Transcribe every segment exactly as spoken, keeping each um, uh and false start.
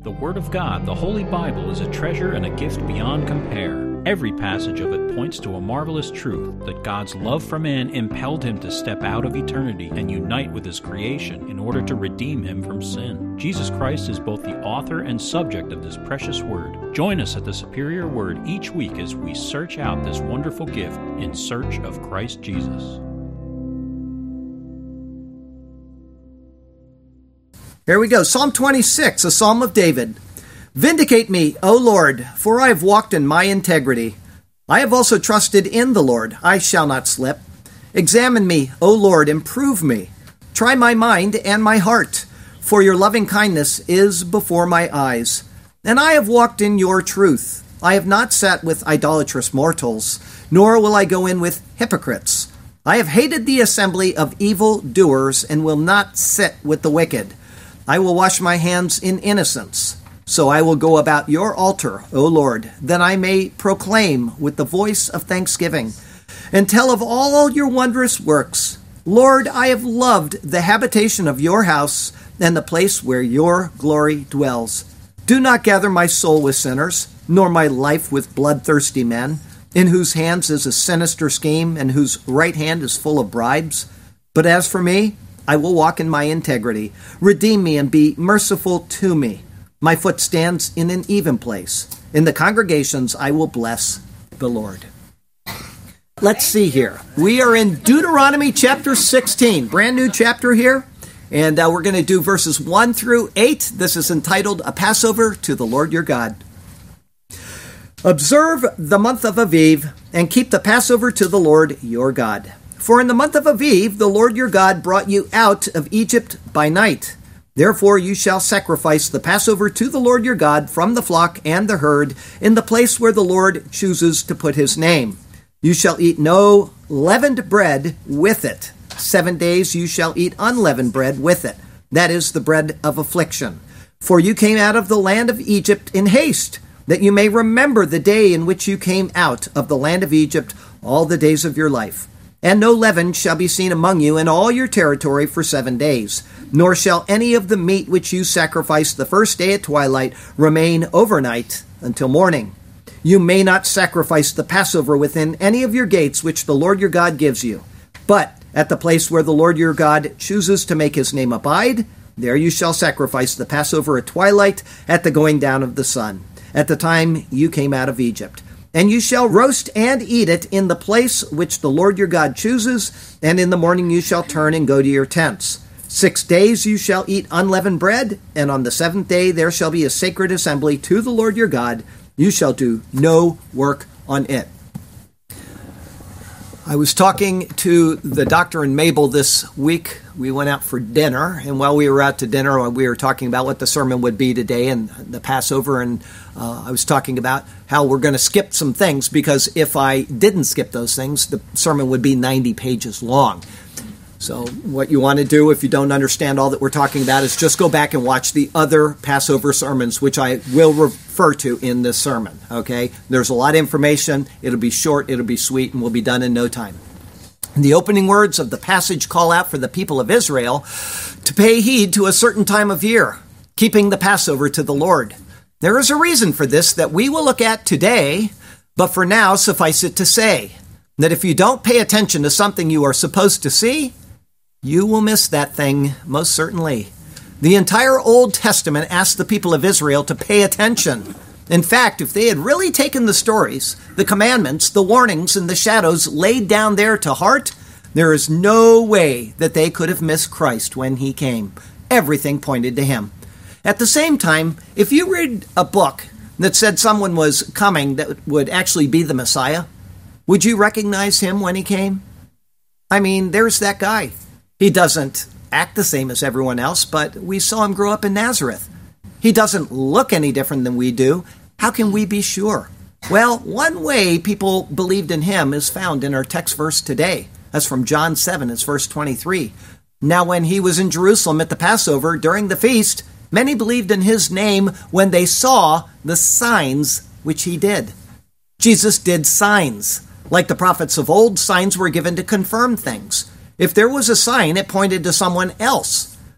The Word of God, the Holy Bible, is a treasure and a gift beyond compare. Every passage of it points to a marvelous truth that God's love for man impelled him to step out of eternity and unite with his creation in order to redeem him from sin. Jesus Christ is both the author and subject of this precious Word. Join us at the Superior Word each week as we search out this wonderful gift in search of Christ Jesus. Here we go. Psalm twenty-six, a psalm of David. Vindicate me, O Lord, for I have walked in my integrity. I have also trusted in the Lord. I shall not slip. Examine me, O Lord, and prove me. Try my mind and my heart, for your loving kindness is before my eyes. And I have walked in your truth. I have not sat with idolatrous mortals, nor will I go in with hypocrites. I have hated the assembly of evil doers and will not sit with the wicked. I will wash my hands in innocence. So I will go about your altar, O Lord, that I may proclaim with the voice of thanksgiving, and tell of all your wondrous works. Lord, I have loved the habitation of your house, and the place where your glory dwells. Do not gather my soul with sinners, nor my life with bloodthirsty men, in whose hands is a sinister scheme, and whose right hand is full of bribes. But as for me, I will walk in my integrity. Redeem me and be merciful to me. My foot stands in an even place. In the congregations I will bless the Lord. Let's see here. We are in Deuteronomy chapter sixteen, brand new chapter here. And uh, we're going to do verses one through eight. This is entitled, A Passover to the Lord Your God. Observe the month of Aviv and keep the Passover to the Lord your God. For in the month of Aviv, the Lord your God brought you out of Egypt by night. Therefore you shall sacrifice the Passover to the Lord your God from the flock and the herd in the place where the Lord chooses to put his name. You shall eat no leavened bread with it. Seven days you shall eat unleavened bread with it. That is the bread of affliction. For you came out of the land of Egypt in haste, that you may remember the day in which you came out of the land of Egypt all the days of your life. And no leaven shall be seen among you in all your territory for seven days, nor shall any of the meat which you sacrifice the first day at twilight remain overnight until morning. You may not sacrifice the Passover within any of your gates which the Lord your God gives you, but at the place where the Lord your God chooses to make his name abide, there you shall sacrifice the Passover at twilight at the going down of the sun, at the time you came out of Egypt. And you shall roast and eat it in the place which the Lord your God chooses, and in the morning you shall turn and go to your tents. Six days you shall eat unleavened bread, and on the seventh day there shall be a sacred assembly to the Lord your God. You shall do no work on it. I was talking to the doctor and Mabel this week. We went out for dinner, and while we were out to dinner, we were talking about what the sermon would be today and the Passover, and uh, I was talking about how we're going to skip some things, because if I didn't skip those things, the sermon would be ninety pages long. So what you want to do if you don't understand all that we're talking about is just go back and watch the other Passover sermons, which I will refer to in this sermon, okay? There's a lot of information. It'll be short, it'll be sweet, and we'll be done in no time. The opening words of the passage call out for the people of Israel to pay heed to a certain time of year, keeping the Passover to the Lord. There is a reason for this that we will look at today, but for now, suffice it to say that if you don't pay attention to something you are supposed to see, you will miss that thing, most certainly. The entire Old Testament asked the people of Israel to pay attention. In fact, if they had really taken the stories, the commandments, the warnings, and the shadows laid down there to heart, there is no way that they could have missed Christ when he came. Everything pointed to him. At the same time, if you read a book that said someone was coming that would actually be the Messiah, would you recognize him when he came? I mean, there's that guy. He doesn't act the same as everyone else, but we saw him grow up in Nazareth. He doesn't look any different than we do. How can we be sure? Well, one way people believed in him is found in our text verse today. That's from John seven, it's verse twenty-three. Now when he was in Jerusalem at the Passover during the feast, many believed in his name when they saw the signs which he did. Jesus did signs. Like the prophets of old, signs were given to confirm things. If there was a sign, it pointed to someone else.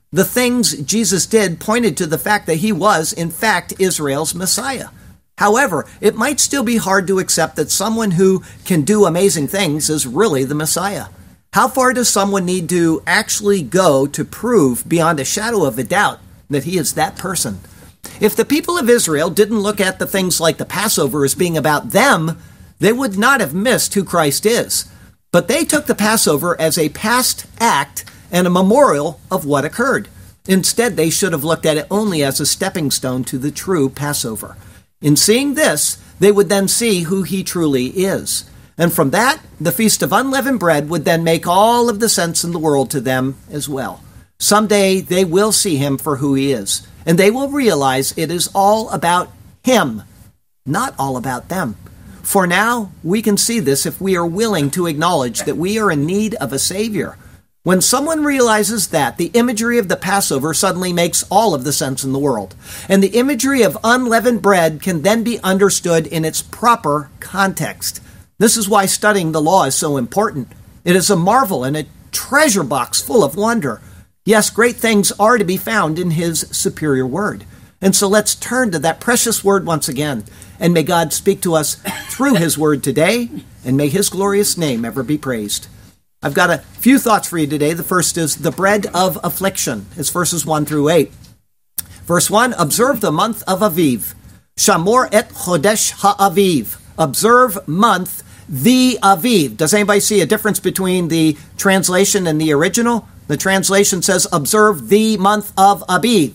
The things Jesus did pointed to the fact that he was, in fact, Israel's Messiah. However, it might still be hard to accept that someone who can do amazing things is really the Messiah. How far does someone need to actually go to prove beyond a shadow of a doubt that he is that person? If the people of Israel didn't look at the things like the Passover as being about them, they would not have missed who Christ is. But they took the Passover as a past act and a memorial of what occurred. Instead, they should have looked at it only as a stepping stone to the true Passover. In seeing this, they would then see who he truly is. And from that, the Feast of Unleavened Bread would then make all of the sense in the world to them as well. Someday, they will see him for who he is. And they will realize it is all about him, not all about them. For now, we can see this if we are willing to acknowledge that we are in need of a Savior. When someone realizes that, the imagery of the Passover suddenly makes all of the sense in the world. And the imagery of unleavened bread can then be understood in its proper context. This is why studying the law is so important. It is a marvel and a treasure box full of wonder. Yes, great things are to be found in his superior word. And so let's turn to that precious word once again. And may God speak to us through his word today, and may his glorious name ever be praised. I've got a few thoughts for you today. The first is the bread of affliction. It's verses one through eight. Verse one, observe the month of Aviv. Shamor et Chodesh HaAviv. Observe month the Aviv. Does anybody see a difference between the translation and the original? The translation says observe the month of Aviv.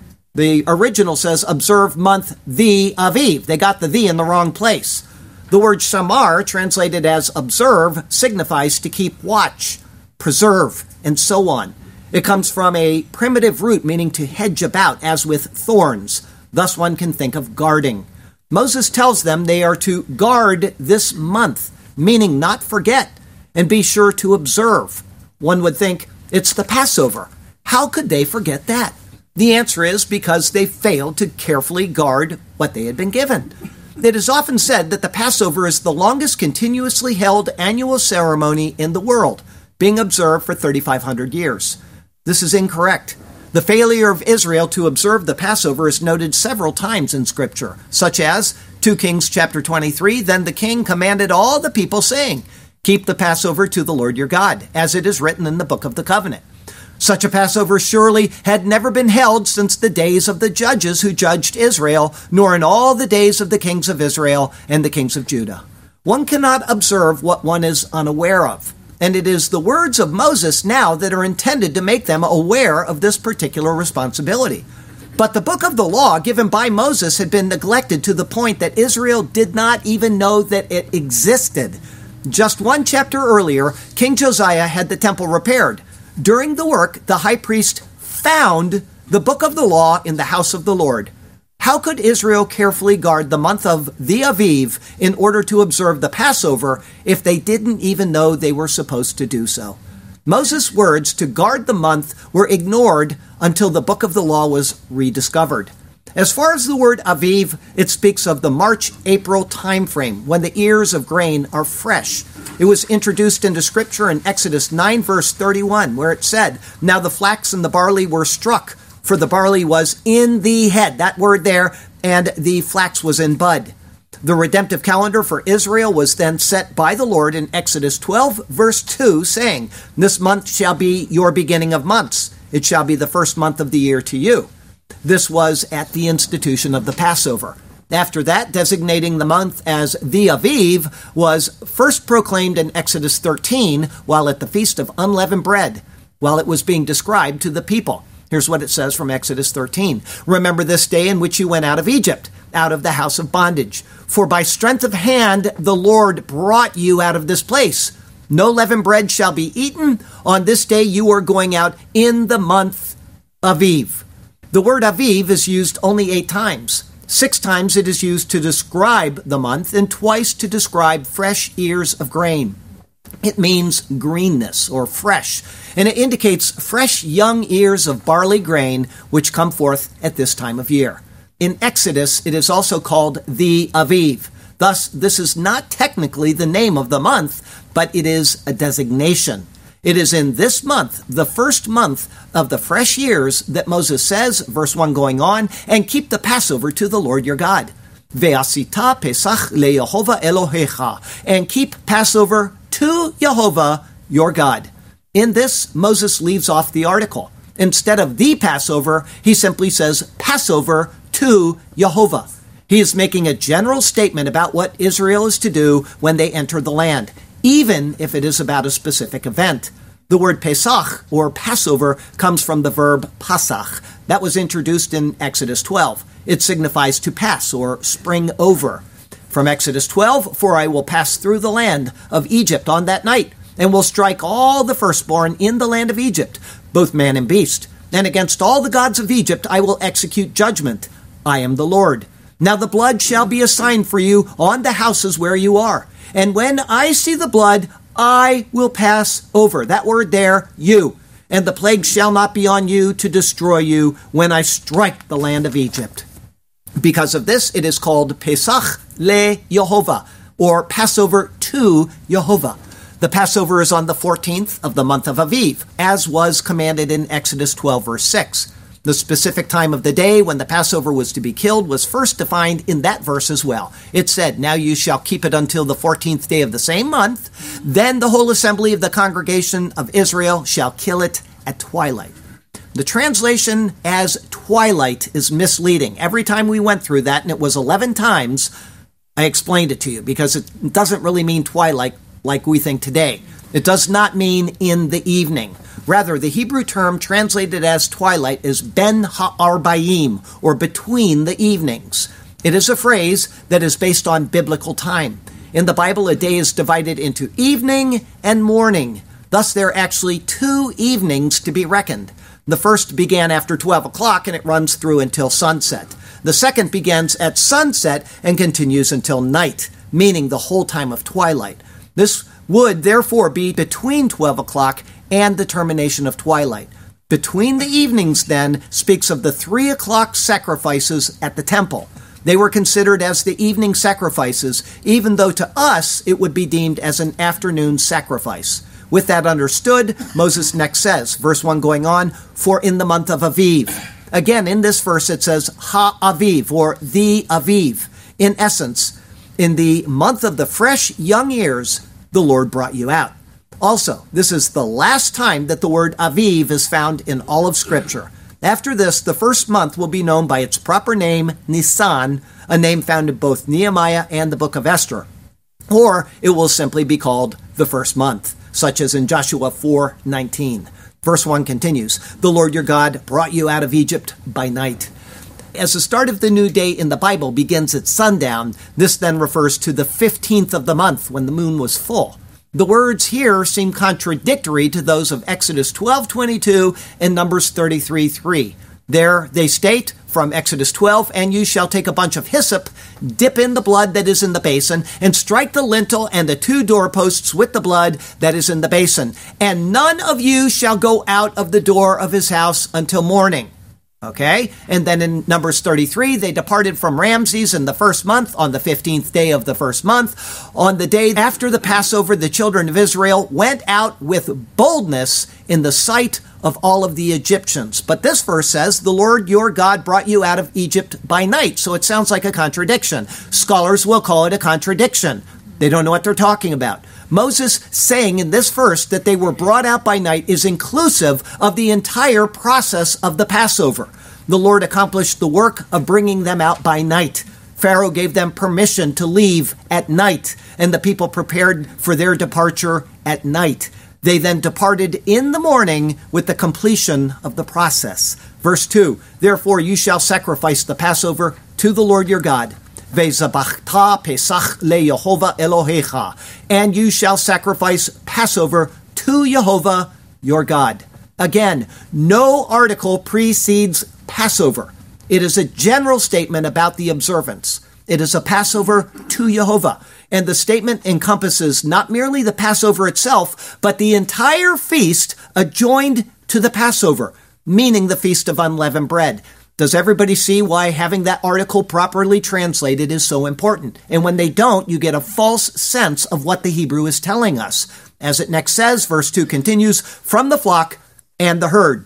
The original says observe month the Aviv. They got the the in the wrong place. The word shamar, translated as observe, signifies to keep watch, preserve, and so on. It comes from a primitive root meaning to hedge about, as with thorns. Thus one can think of guarding. Moses tells them they are to guard this month, meaning not forget, and be sure to observe. One would think, it's the Passover. How could they forget that? The answer is because they failed to carefully guard what they had been given. It is often said that the Passover is the longest continuously held annual ceremony in the world, being observed for thirty-five hundred years. This is incorrect. The failure of Israel to observe the Passover is noted several times in Scripture, such as Second Kings chapter twenty-three, then the king commanded all the people, saying, keep the Passover to the Lord your God, as it is written in the book of the covenant. Such a Passover surely had never been held since the days of the judges who judged Israel, nor in all the days of the kings of Israel and the kings of Judah. One cannot observe what one is unaware of, and it is the words of Moses now that are intended to make them aware of this particular responsibility. But the book of the law given by Moses had been neglected to the point that Israel did not even know that it existed. Just one chapter earlier, King Josiah had the temple repaired. During the work, the high priest found the book of the law in the house of the Lord. How could Israel carefully guard the month of the Aviv in order to observe the Passover if they didn't even know they were supposed to do so? Moses' words to guard the month were ignored until the book of the law was rediscovered. As far as the word Aviv, it speaks of the March-April time frame when the ears of grain are fresh. It was introduced into Scripture in Exodus nine, verse thirty-one, where it said, now the flax and the barley were struck, for the barley was in the head, that word there, and the flax was in bud. The redemptive calendar for Israel was then set by the Lord in Exodus twelve, verse two, saying, this month shall be your beginning of months. It shall be the first month of the year to you. This was at the institution of the Passover. After that, designating the month as the Aviv was first proclaimed in Exodus thirteen while at the Feast of Unleavened Bread, while it was being described to the people. Here's what it says from Exodus thirteen. Remember this day in which you went out of Egypt, out of the house of bondage. For by strength of hand the Lord brought you out of this place. No leavened bread shall be eaten. On this day you are going out in the month Aviv. The word Aviv is used only eight times. Six times it is used to describe the month and twice to describe fresh ears of grain. It means greenness or fresh, and it indicates fresh young ears of barley grain which come forth at this time of year. In Exodus, it is also called the Aviv. Thus, this is not technically the name of the month, but it is a designation. It is in this month, the first month of the fresh years, that Moses says, verse one going on, and keep the Passover to the Lord your God. Ve'asita Pesach leYehovah Elohecha, and keep Passover to Yehovah your God. In this, Moses leaves off the article. Instead of the Passover, he simply says Passover to Yehovah. He is making a general statement about what Israel is to do when they enter the land, even if it is about a specific event. The word Pesach, or Passover, comes from the verb pasach. That was introduced in Exodus twelve. It signifies to pass or spring over. From Exodus twelve, for I will pass through the land of Egypt on that night, and will strike all the firstborn in the land of Egypt, both man and beast. And against all the gods of Egypt I will execute judgment. I am the Lord. Now the blood shall be a sign for you on the houses where you are. And when I see the blood, I will pass over. That word there, you. And the plague shall not be on you to destroy you when I strike the land of Egypt. Because of this, it is called Pesach le Yehovah, or Passover to Yehovah. The Passover is on the fourteenth of the month of Aviv, as was commanded in Exodus twelve, verse six. The specific time of the day when the Passover was to be killed was first defined in that verse as well. It said, now you shall keep it until the fourteenth day of the same month. Then the whole assembly of the congregation of Israel shall kill it at twilight. The translation as twilight is misleading. Every time we went through that, and it was eleven times, I explained it to you, because it doesn't really mean twilight like we think today. It does not mean in the evening. Rather, the Hebrew term translated as twilight is ben ha'arbayim, or between the evenings. It is a phrase that is based on biblical time. In the Bible, a day is divided into evening and morning. Thus, there are actually two evenings to be reckoned. The first began after twelve o'clock, and it runs through until sunset. The second begins at sunset and continues until night, meaning the whole time of twilight. This would therefore be between twelve o'clock and the termination of twilight. Between the evenings, then, speaks of the three o'clock sacrifices at the temple. They were considered as the evening sacrifices, even though to us it would be deemed as an afternoon sacrifice. With that understood, Moses next says, verse one going on, for in the month of Aviv. Again, in this verse it says ha-aviv, or the Aviv. In essence, in the month of the fresh young ears, the Lord brought you out. Also, this is the last time that the word Aviv is found in all of Scripture. After this, the first month will be known by its proper name, Nisan, a name found in both Nehemiah and the book of Esther. Or it will simply be called the first month, such as in Joshua four nineteen. Verse one continues, the Lord your God brought you out of Egypt by night. As the start of the new day in the Bible begins at sundown, this then refers to the fifteenth of the month when the moon was full. The words here seem contradictory to those of Exodus twelve twenty-two and Numbers thirty-three three. There they state from Exodus twelve, and you shall take a bunch of hyssop, dip in the blood that is in the basin, and strike the lintel and the two doorposts with the blood that is in the basin. And none of you shall go out of the door of his house until morning. Okay, and then in Numbers thirty-three, they departed from Ramses in the first month on the fifteenth day of the first month. On the day after the Passover, the children of Israel went out with boldness in the sight of all of the Egyptians. But this verse says, the Lord your God brought you out of Egypt by night. So it sounds like a contradiction. Scholars will call it a contradiction. They don't know what they're talking about. Moses saying in this verse that they were brought out by night is inclusive of the entire process of the Passover. The Lord accomplished the work of bringing them out by night. Pharaoh gave them permission to leave at night, and the people prepared for their departure at night. They then departed in the morning with the completion of the process. Verse two, therefore you shall sacrifice the Passover to the Lord your God. Ve'zabachta Pesach leYehovah Elohecha, and you shall sacrifice Passover to Yehovah your God. Again, no article precedes Passover. It is a general statement about the observance. It is a Passover to Yehovah, and the statement encompasses not merely the Passover itself, but the entire feast adjoined to the Passover, meaning the Feast of Unleavened Bread. Does everybody see why having that article properly translated is so important? And when they don't, you get a false sense of what the Hebrew is telling us. As it next says, verse two continues, from the flock and the herd.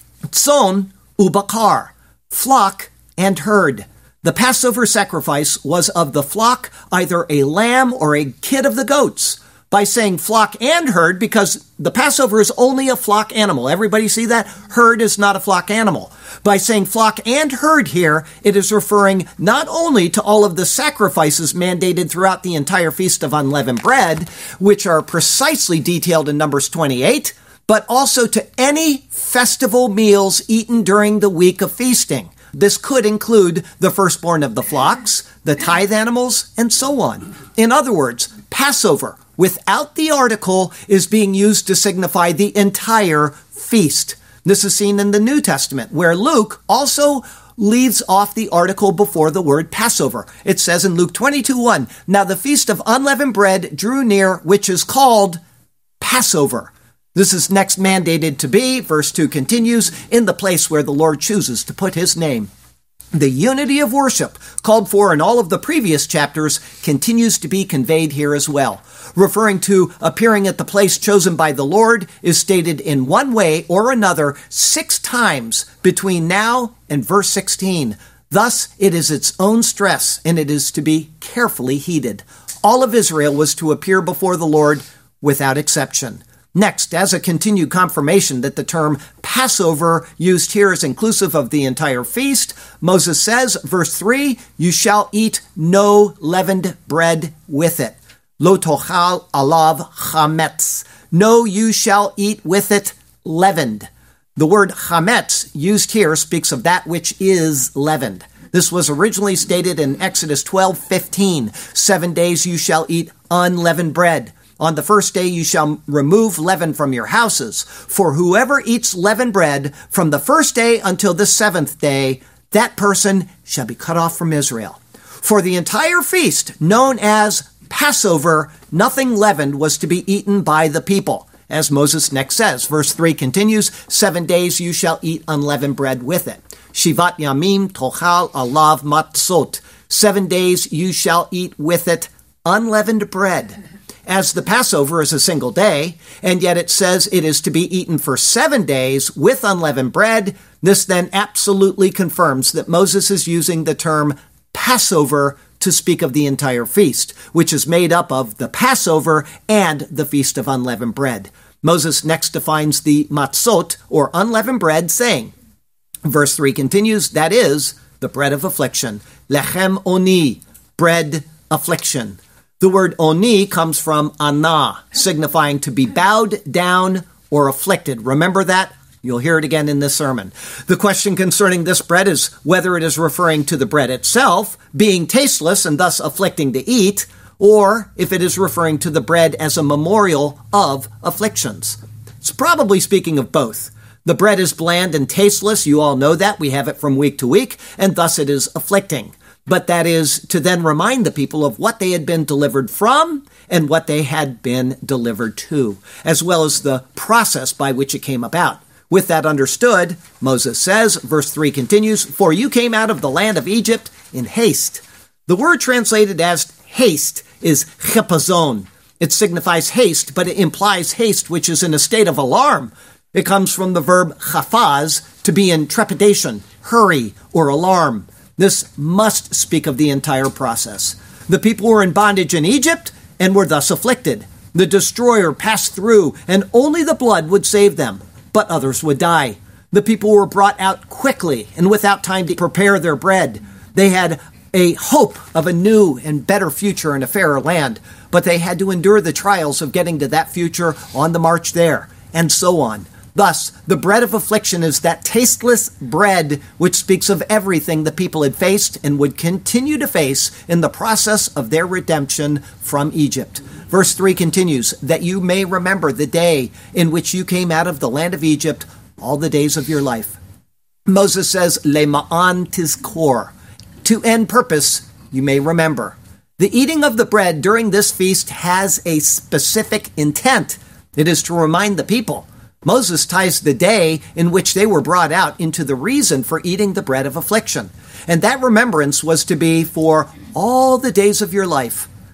Tzon ubakar, flock and herd. The Passover sacrifice was of the flock, either a lamb or a kid of the goats. By saying flock and herd, because the Passover is only a flock animal. Everybody see that? Herd is not a flock animal. By saying flock and herd here, it is referring not only to all of the sacrifices mandated throughout the entire Feast of Unleavened Bread, which are precisely detailed in Numbers twenty-eight, but also to any festival meals eaten during the week of feasting. This could include the firstborn of the flocks, the tithe animals, and so on. In other words, Passover, without the article, is being used to signify the entire feast. This is seen in the New Testament, where Luke also leaves off the article before the word Passover. It says in Luke twenty-two one, now the feast of unleavened bread drew near, which is called Passover. This is next mandated to be, verse two continues, in the place where the Lord chooses to put his name. The unity of worship called for in all of the previous chapters continues to be conveyed here as well. Referring to appearing at the place chosen by the Lord is stated in one way or another six times between now and verse sixteen. Thus, it is its own stress, and it is to be carefully heeded. All of Israel was to appear before the Lord without exception. Next, as a continued confirmation that the term Passover used here is inclusive of the entire feast, Moses says, verse three, you shall eat no leavened bread with it. Lo tochal alav chametz. No, you shall eat with it leavened. The word chametz used here speaks of that which is leavened. This was originally stated in Exodus twelve fifteen. Seven days you shall eat unleavened bread. On the first day you shall remove leaven from your houses. For whoever eats leavened bread from the first day until the seventh day, that person shall be cut off from Israel. For the entire feast, known as Passover, nothing leavened was to be eaten by the people. As Moses next says, verse three continues, seven days you shall eat unleavened bread with it. Shivat yamim tochal alav matzot. Seven days you shall eat with it unleavened bread. As the Passover is a single day, and yet it says it is to be eaten for seven days with unleavened bread, this then absolutely confirms that Moses is using the term Passover to speak of the entire feast, which is made up of the Passover and the Feast of Unleavened Bread. Moses next defines the matzot, or unleavened bread, saying, verse three continues, that is, the bread of affliction, lechem oni, bread affliction. The word oni comes from anah, signifying to be bowed down or afflicted. Remember that? You'll hear it again in this sermon. The question concerning this bread is whether it is referring to the bread itself, being tasteless and thus afflicting to eat, or if it is referring to the bread as a memorial of afflictions. It's probably speaking of both. The bread is bland and tasteless. You all know that. We have it from week to week, and thus it is afflicting. But that is to then remind the people of what they had been delivered from and what they had been delivered to, as well as the process by which it came about. With that understood, Moses says, verse three continues, for you came out of the land of Egypt in haste. The word translated as haste is chepazon. It signifies haste, but it implies haste which is in a state of alarm. It comes from the verb chafaz, to be in trepidation, hurry, or alarm. This must speak of the entire process. The people were in bondage in Egypt and were thus afflicted. The destroyer passed through, and only the blood would save them, but others would die. The people were brought out quickly and without time to prepare their bread. They had a hope of a new and better future in a fairer land, but they had to endure the trials of getting to that future on the march there, and so on. Thus, the bread of affliction is that tasteless bread which speaks of everything the people had faced and would continue to face in the process of their redemption from Egypt. Verse three continues, that you may remember the day in which you came out of the land of Egypt all the days of your life. Moses says, Lema'an tizkor, to end purpose, you may remember. The eating of the bread during this feast has a specific intent. It is to remind the people. Moses ties the day in which they were brought out into the reason for eating the bread of affliction. And that remembrance was to be for all the days of your life.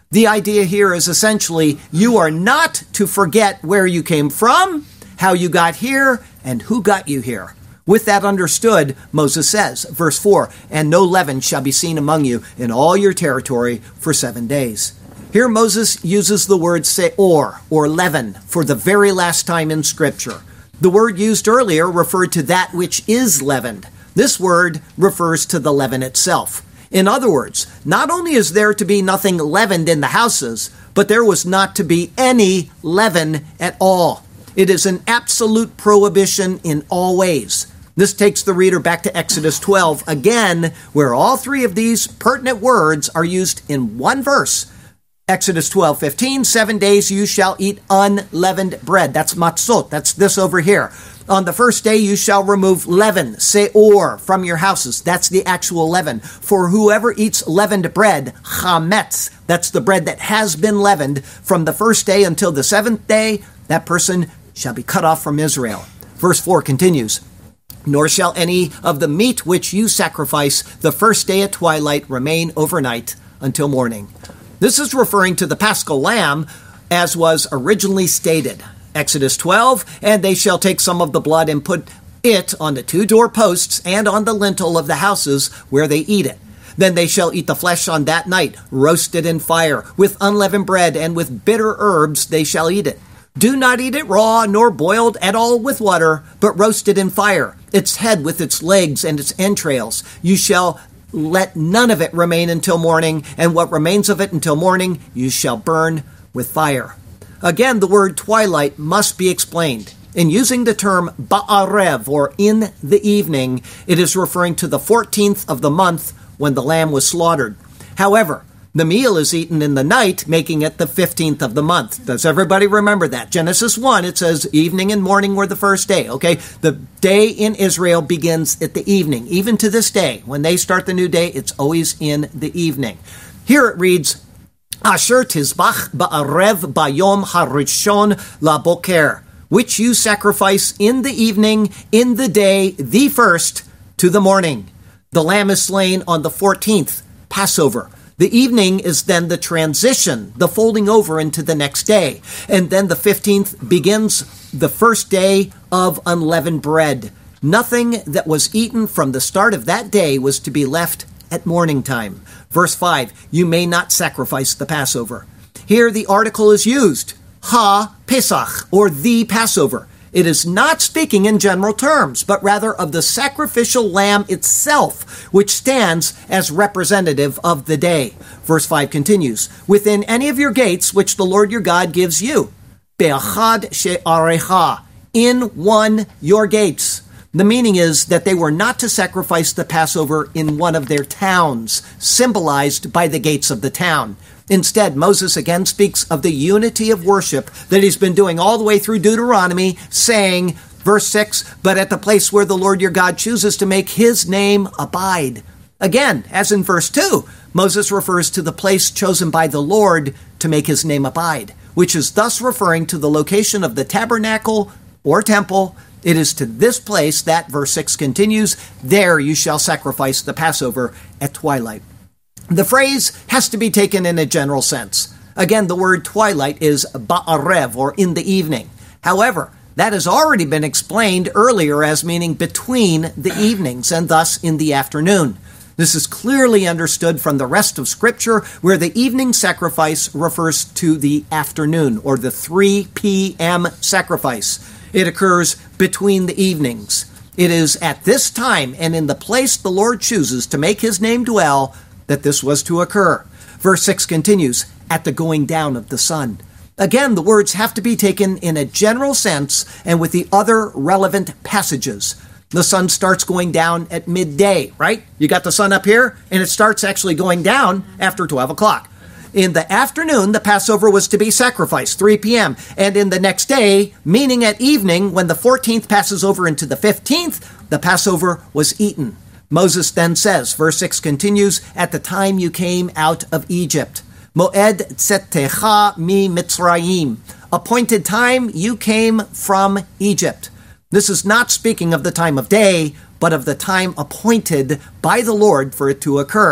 The idea here is essentially you are not to forget where you came from, how you got here, and who got you here. With that understood, Moses says, verse four, and no leaven shall be seen among you in all your territory for seven days. Here Moses uses the word seor, or leaven, for the very last time in Scripture. The word used earlier referred to that which is leavened. This word refers to the leaven itself. In other words, not only is there to be nothing leavened in the houses, but there was not to be any leaven at all. It is an absolute prohibition in all ways. This takes the reader back to Exodus twelve, again, where all three of these pertinent words are used in one verse. Exodus twelve fifteen, seven days you shall eat unleavened bread. That's matzot. That's this over here. On the first day you shall remove leaven, seor, from your houses. That's the actual leaven. For whoever eats leavened bread, chametz, that's the bread that has been leavened, from the first day until the seventh day, that person shall be cut off from Israel. Verse four continues, nor shall any of the meat which you sacrifice the first day at twilight remain overnight until morning. This is referring to the Paschal lamb as was originally stated. Exodus twelve, and they shall take some of the blood and put it on the two doorposts and on the lintel of the houses where they eat it. Then they shall eat the flesh on that night, roasted in fire, with unleavened bread, and with bitter herbs they shall eat it. Do not eat it raw, nor boiled at all with water, but roasted in fire, its head with its legs and its entrails. You shall let none of it remain until morning, and what remains of it until morning you shall burn with fire. Again, the word twilight must be explained. In using the term ba'arev, or in the evening, it is referring to the fourteenth of the month when the lamb was slaughtered. However, the meal is eaten in the night, making it the fifteenth of the month. Does everybody remember that? Genesis one, it says evening and morning were the first day, okay? The day in Israel begins at the evening. Even to this day, when they start the new day, it's always in the evening. Here it reads, Asher tizbach ba'arev bayom harishon laboker, which you sacrifice in the evening, in the day, the first, to the morning. The lamb is slain on the fourteenth, Passover. The evening is then the transition, the folding over into the next day. And then the fifteenth begins the first day of unleavened bread. Nothing that was eaten from the start of that day was to be left at morning time. Verse five, you may not sacrifice the Passover. Here the article is used, ha-Pesach, or the Passover. It is not speaking in general terms, but rather of the sacrificial lamb itself, which stands as representative of the day. Verse five continues, within any of your gates which the Lord your God gives you, be'achad she'arecha, in one your gates. The meaning is that they were not to sacrifice the Passover in one of their towns, symbolized by the gates of the town. Instead, Moses again speaks of the unity of worship that he's been doing all the way through Deuteronomy, saying, verse six, but at the place where the Lord your God chooses to make his name abide. Again, as in verse two, Moses refers to the place chosen by the Lord to make his name abide, which is thus referring to the location of the tabernacle or temple. It is to this place that, verse six continues, there you shall sacrifice the Passover at twilight. The phrase has to be taken in a general sense. Again, the word twilight is ba'arev, or in the evening. However, that has already been explained earlier as meaning between the evenings, and thus in the afternoon. This is clearly understood from the rest of Scripture, where the evening sacrifice refers to the afternoon, or the three p.m. sacrifice. It occurs between the evenings. It is at this time and in the place the Lord chooses to make his name dwell that this was to occur. Verse six continues, at the going down of the sun. Again, the words have to be taken in a general sense and with the other relevant passages. The sun starts going down at midday, right? You got the sun up here, and it starts actually going down after twelve o'clock. In the afternoon, the Passover was to be sacrificed, three p.m., and in the next day, meaning at evening, when the fourteenth passes over into the fifteenth, the Passover was eaten. Moses then says, verse six continues, at the time you came out of Egypt, Moed tzettecha mi Mitzrayim, appointed time you came from Egypt. This is not speaking of the time of day, but of the time appointed by the Lord for it to occur.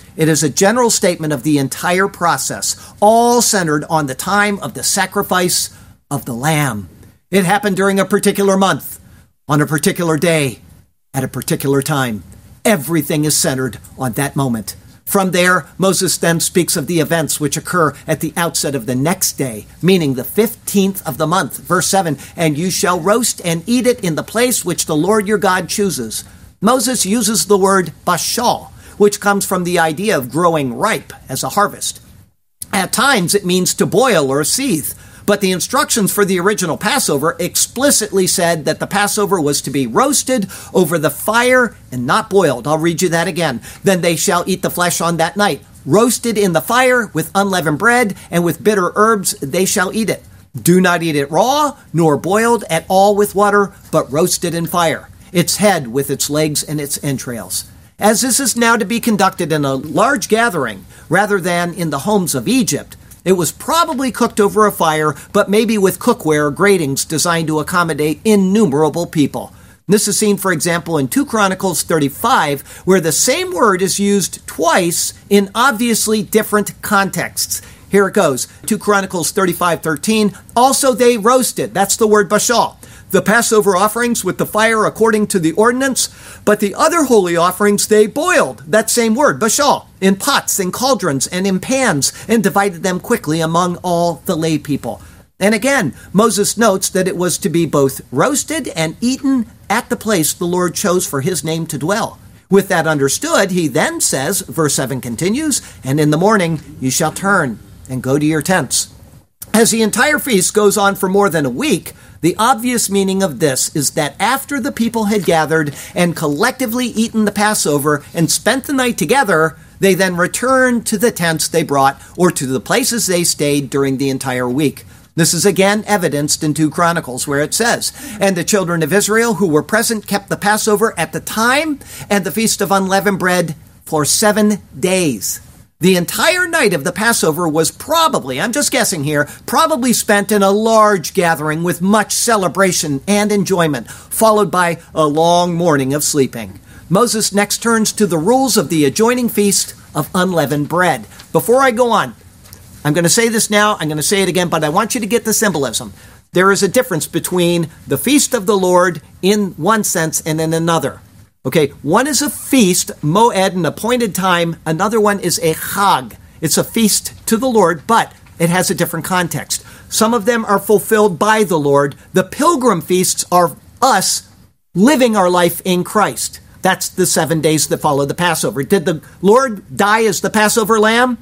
It is a general statement of the entire process, all centered on the time of the sacrifice of the lamb. It happened during a particular month, on a particular day, at a particular time. Everything is centered on that moment. From there, Moses then speaks of the events which occur at the outset of the next day, meaning the fifteenth of the month. Verse seven, and you shall roast and eat it in the place which the Lord your God chooses. Moses uses the word bashal, which comes from the idea of growing ripe as a harvest. At times, it means to boil or seethe, but the instructions for the original Passover explicitly said that the Passover was to be roasted over the fire and not boiled. I'll read you that again. Then they shall eat the flesh on that night. Roasted in the fire with unleavened bread and with bitter herbs, they shall eat it. Do not eat it raw, nor boiled at all with water, but roasted in fire, its head with its legs and its entrails. As this is now to be conducted in a large gathering rather than in the homes of Egypt, it was probably cooked over a fire, but maybe with cookware or gratings designed to accommodate innumerable people. This is seen, for example, in Second Chronicles thirty-five, where the same word is used twice in obviously different contexts. Here it goes. Second Chronicles thirty-five thirteen. Also they roasted. That's the word bashal. The Passover offerings with the fire according to the ordinance, but the other holy offerings they boiled, that same word, bashal, in pots and cauldrons and in pans, and divided them quickly among all the lay people. And again, Moses notes that it was to be both roasted and eaten at the place the Lord chose for his name to dwell. With that understood, he then says, verse seven continues, and in the morning you shall turn and go to your tents. As the entire feast goes on for more than a week, the obvious meaning of this is that after the people had gathered and collectively eaten the Passover and spent the night together, they then returned to the tents they brought or to the places they stayed during the entire week. This is again evidenced in Second Chronicles, where it says, and the children of Israel who were present kept the Passover at the time and the Feast of Unleavened Bread for seven days. The entire night of the Passover was probably, I'm just guessing here, probably spent in a large gathering with much celebration and enjoyment, followed by a long morning of sleeping. Moses next turns to the rules of the adjoining Feast of Unleavened Bread. Before I go on, I'm going to say this now, I'm going to say it again, but I want you to get the symbolism. There is a difference between the Feast of the Lord in one sense and in another. Okay, one is a feast, moed, an appointed time. Another one is a chag. It's a feast to the Lord, but it has a different context. Some of them are fulfilled by the Lord. The pilgrim feasts are us living our life in Christ. That's the seven days that follow the Passover. Did the Lord die as the Passover lamb?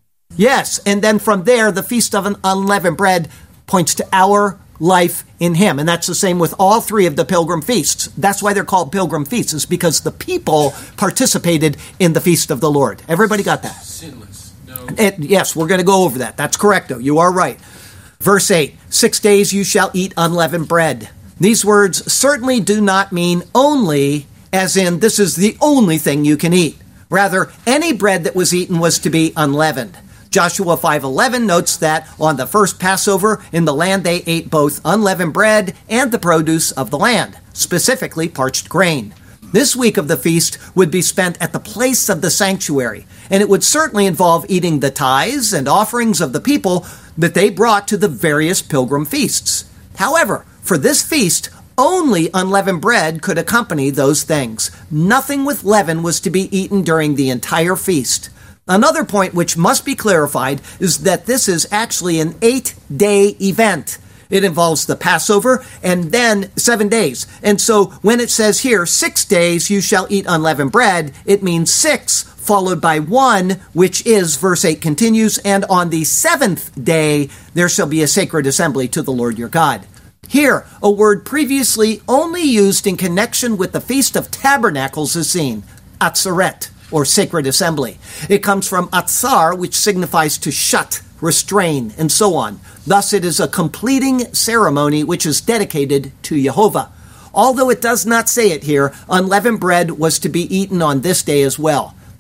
Yes, and then from there, the Feast of Unleavened Bread points to our life in him. And that's the same with all three of the pilgrim feasts. That's why they're called pilgrim feasts, is because the people participated in the feast of the Lord. Everybody got that? Sinless. No. It, yes, we're going to go over that. That's correct, though. You are right. Verse eight, six days you shall eat unleavened bread. These words certainly do not mean only, as in this is the only thing you can eat. Rather, any bread that was eaten was to be unleavened. Joshua five eleven notes that on the first Passover in the land they ate both unleavened bread and the produce of the land, specifically parched grain. This week of the feast would be spent at the place of the sanctuary, and it would certainly involve eating the tithes and offerings of the people that they brought to the various pilgrim feasts. However, for this feast, only unleavened bread could accompany those things. Nothing with leaven was to be eaten during the entire feast. Another point which must be clarified is that this is actually an eight-day event. It involves the Passover and then seven days. And so when it says here, six days you shall eat unleavened bread, it means six followed by one, which is, verse eight continues, and on the seventh day there shall be a sacred assembly to the Lord your God. Here, a word previously only used in connection with the Feast of Tabernacles is seen, atzeret, or sacred assembly. It comes from atzar, which signifies to shut, restrain, and so on. Thus, it is a completing ceremony which is dedicated to Jehovah. Although it does not say it here, unleavened bread was to be eaten on this day as well.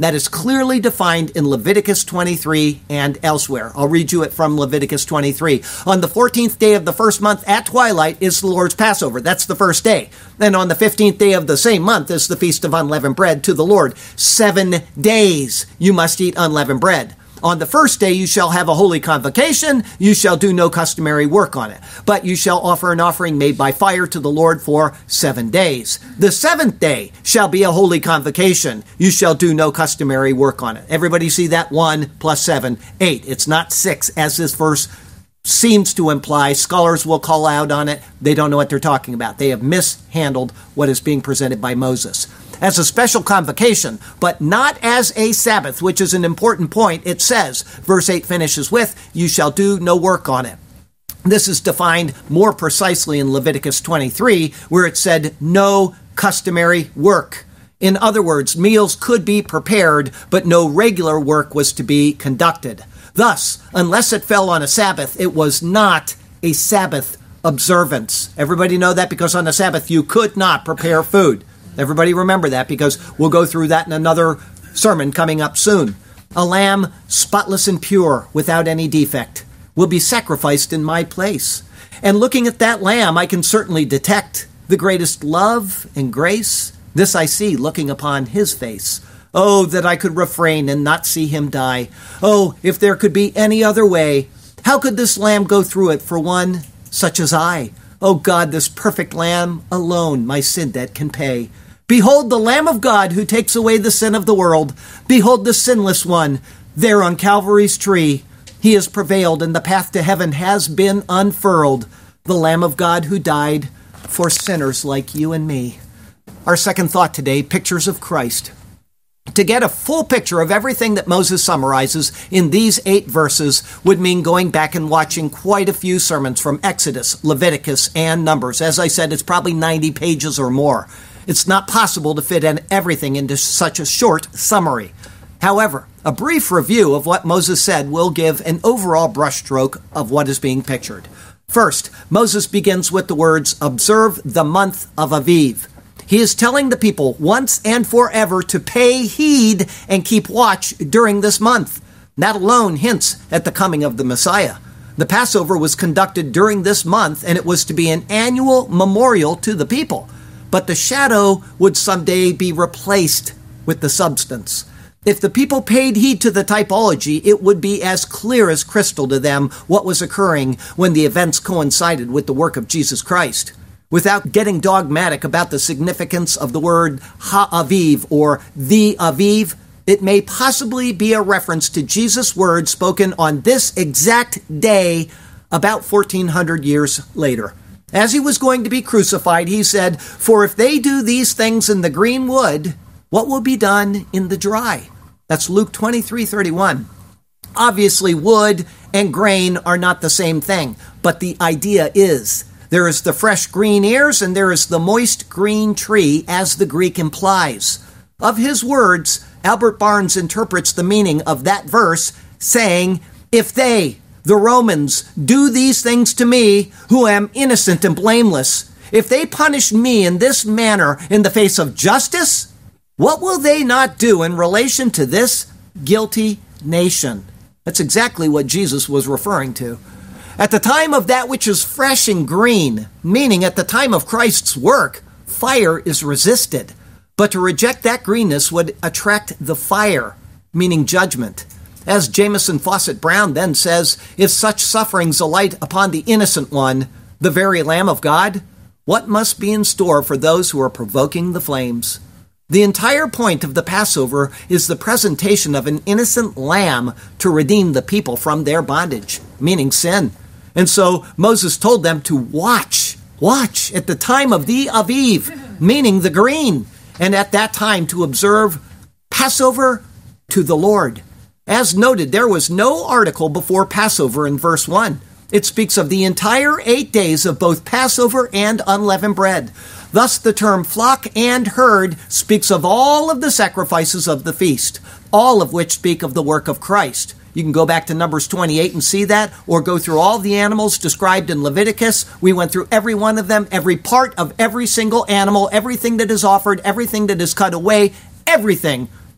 That is clearly defined in Leviticus twenty-three and elsewhere. I'll read you it from Leviticus twenty-three. On the fourteenth day of the first month at twilight is the Lord's Passover. That's the first day. Then on the fifteenth day of the same month is the Feast of Unleavened Bread to the Lord. Seven days you must eat unleavened bread. On the first day you shall have a holy convocation. You shall do no customary work on it. But you shall offer an offering made by fire to the Lord for seven days. The seventh day shall be a holy convocation. You shall do no customary work on it. Everybody see that? One plus seven, eight. It's not six, as this verse seems to imply. Scholars will call out on it. They don't know what they're talking about. They have mishandled what is being presented by Moses. As a special convocation, but not as a Sabbath, which is an important point. It says, verse eight finishes with, you shall do no work on it. This is defined more precisely in Leviticus twenty-three, where it said no customary work. In other words, meals could be prepared, but no regular work was to be conducted. Thus, unless it fell on a Sabbath, it was not a Sabbath observance. Everybody know that? Because on the Sabbath, you could not prepare food. Everybody remember that, because we'll go through that in another sermon coming up soon. A lamb, spotless and pure, without any defect, will be sacrificed in my place. And looking at that lamb, I can certainly detect the greatest love and grace. This I see looking upon his face. Oh, that I could refrain and not see him die. Oh, if there could be any other way. How could this lamb go through it for one such as I? Oh God, this perfect lamb alone my sin debt can pay. Behold the Lamb of God who takes away the sin of the world. Behold the sinless one there on Calvary's tree. He has prevailed and the path to heaven has been unfurled. The Lamb of God who died for sinners like you and me. Our second thought today, pictures of Christ. To get a full picture of everything that Moses summarizes in these eight verses would mean going back and watching quite a few sermons from Exodus, Leviticus, and Numbers. As I said, it's probably ninety pages or more. It's not possible to fit in everything into such a short summary. However, a brief review of what Moses said will give an overall brushstroke of what is being pictured. First, Moses begins with the words, observe the month of Aviv. He is telling the people once and forever to pay heed and keep watch during this month. That alone hints at the coming of the Messiah. The Passover was conducted during this month, and it was to be an annual memorial to the people. But the shadow would someday be replaced with the substance. If the people paid heed to the typology, it would be as clear as crystal to them what was occurring when the events coincided with the work of Jesus Christ. Without getting dogmatic about the significance of the word Ha-Aviv or the Aviv, it may possibly be a reference to Jesus' words spoken on this exact day about fourteen hundred years later. As he was going to be crucified, he said, for if they do these things in the green wood, what will be done in the dry? That's Luke twenty-three thirty-one. Obviously, wood and grain are not the same thing, but the idea is there is the fresh green ears and there is the moist green tree, as the Greek implies. Of his words, Albert Barnes interprets the meaning of that verse, saying, if they, the Romans, do these things to me, who am innocent and blameless, if they punish me in this manner in the face of justice, what will they not do in relation to this guilty nation? That's exactly what Jesus was referring to. At the time of that which is fresh and green, meaning at the time of Christ's work, fire is resisted. But to reject that greenness would attract the fire, meaning judgment. As Jameson Fawcett Brown then says, if such sufferings alight upon the innocent one, the very Lamb of God, what must be in store for those who are provoking the flames? The entire point of the Passover is the presentation of an innocent lamb to redeem the people from their bondage, meaning sin. And so Moses told them to watch, watch at the time of the Aviv, meaning the green, and at that time to observe Passover to the Lord. As noted, there was no article before Passover in verse one. It speaks of the entire eight days of both Passover and unleavened bread. Thus, the term flock and herd speaks of all of the sacrifices of the feast, all of which speak of the work of Christ. You can go back to Numbers twenty-eight and see that, or go through all the animals described in Leviticus. We went through every one of them, every part of every single animal, everything that is offered, everything that is cut away, everything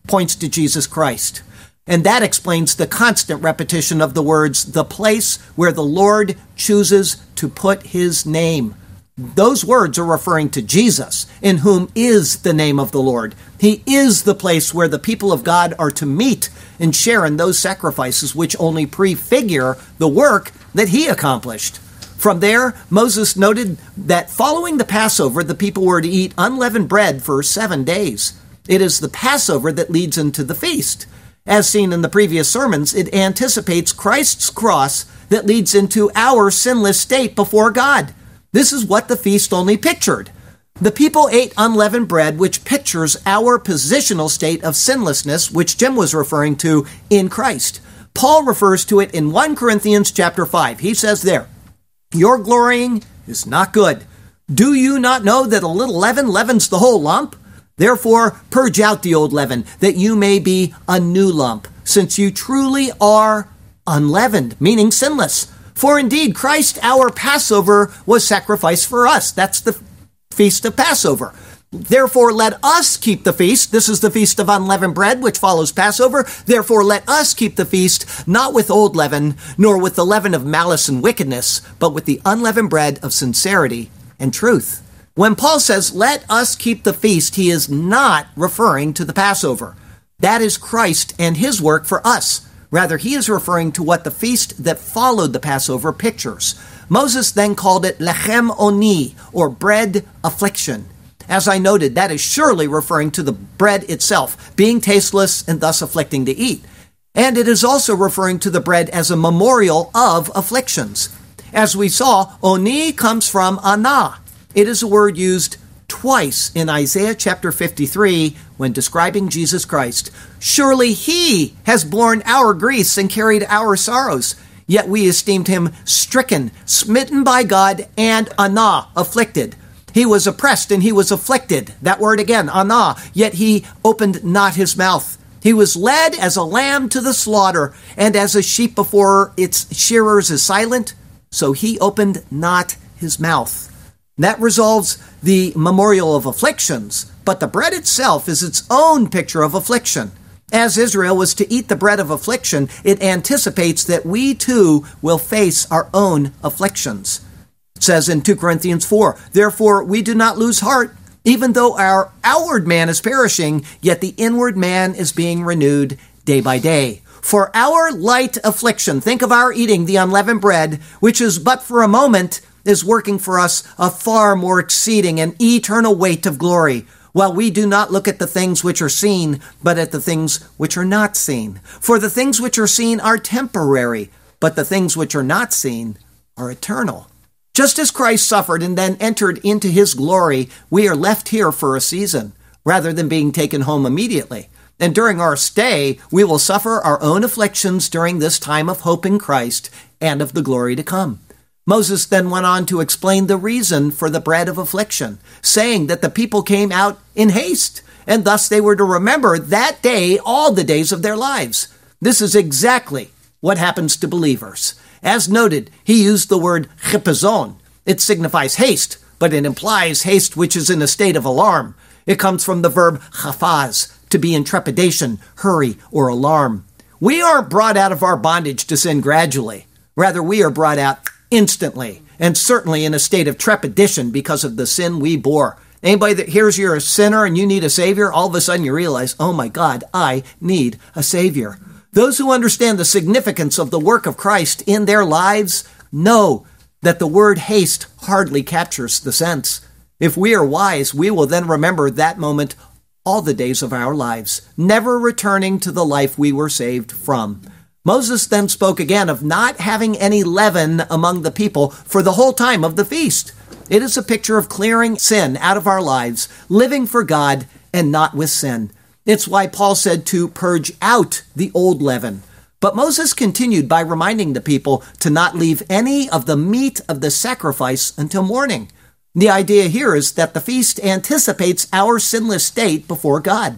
points to Jesus Christ. And that explains the constant repetition of the words, the place where the Lord chooses to put his name. Those words are referring to Jesus, in whom is the name of the Lord. He is the place where the people of God are to meet and share in those sacrifices which only prefigure the work that he accomplished. From there, Moses noted that following the Passover, the people were to eat unleavened bread for seven days. It is the Passover that leads into the feast. As seen in the previous sermons, it anticipates Christ's cross that leads into our sinless state before God. This is what the feast only pictured. The people ate unleavened bread, which pictures our positional state of sinlessness, which Jim was referring to in Christ. Paul refers to it in First Corinthians chapter five. He says there, "Your glorying is not good. Do you not know that a little leaven leavens the whole lump? Therefore, purge out the old leaven, that you may be a new lump, since you truly are unleavened," meaning sinless. "For indeed, Christ, our Passover, was sacrificed for us." That's the feast of Passover. "Therefore, let us keep the feast." This is the feast of unleavened bread, which follows Passover. "Therefore, let us keep the feast, not with old leaven, nor with the leaven of malice and wickedness, but with the unleavened bread of sincerity and truth." When Paul says, "let us keep the feast," he is not referring to the Passover. That is Christ and his work for us. Rather, he is referring to what the feast that followed the Passover pictures. Moses then called it lechem oni, or bread affliction. As I noted, that is surely referring to the bread itself, being tasteless and thus afflicting to eat. And it is also referring to the bread as a memorial of afflictions. As we saw, oni comes from anah. It is a word used twice in Isaiah chapter fifty-three when describing Jesus Christ. "Surely he has borne our griefs and carried our sorrows, yet we esteemed him stricken, smitten by God, and anah, afflicted. He was oppressed and he was afflicted." That word again, anah, "yet he opened not his mouth. He was led as a lamb to the slaughter, and as a sheep before its shearers is silent, so he opened not his mouth." That resolves the memorial of afflictions, but the bread itself is its own picture of affliction. As Israel was to eat the bread of affliction, it anticipates that we too will face our own afflictions. It says in Second Corinthians four, "Therefore we do not lose heart, even though our outward man is perishing, yet the inward man is being renewed day by day. For our light affliction," think of our eating the unleavened bread, "which is but for a moment, is working for us a far more exceeding and eternal weight of glory, while we do not look at the things which are seen, but at the things which are not seen. For the things which are seen are temporary, but the things which are not seen are eternal." Just as Christ suffered and then entered into his glory, we are left here for a season, rather than being taken home immediately. And during our stay, we will suffer our own afflictions during this time of hope in Christ and of the glory to come. Moses then went on to explain the reason for the bread of affliction, saying that the people came out in haste, and thus they were to remember that day all the days of their lives. This is exactly what happens to believers. As noted, he used the word chipazon. It signifies haste, but it implies haste which is in a state of alarm. It comes from the verb chafaz, to be in trepidation, hurry, or alarm. We aren't brought out of our bondage to sin gradually. Rather, we are brought out instantly, and certainly in a state of trepidation because of the sin we bore. Anybody that hears you're a sinner and you need a Savior, all of a sudden you realize, oh my God, I need a Savior. Those who understand the significance of the work of Christ in their lives know that the word haste hardly captures the sense. If we are wise, we will then remember that moment all the days of our lives, never returning to the life we were saved from. Moses then spoke again of not having any leaven among the people for the whole time of the feast. It is a picture of clearing sin out of our lives, living for God and not with sin. It's why Paul said to purge out the old leaven. But Moses continued by reminding the people to not leave any of the meat of the sacrifice until morning. The idea here is that the feast anticipates our sinless state before God.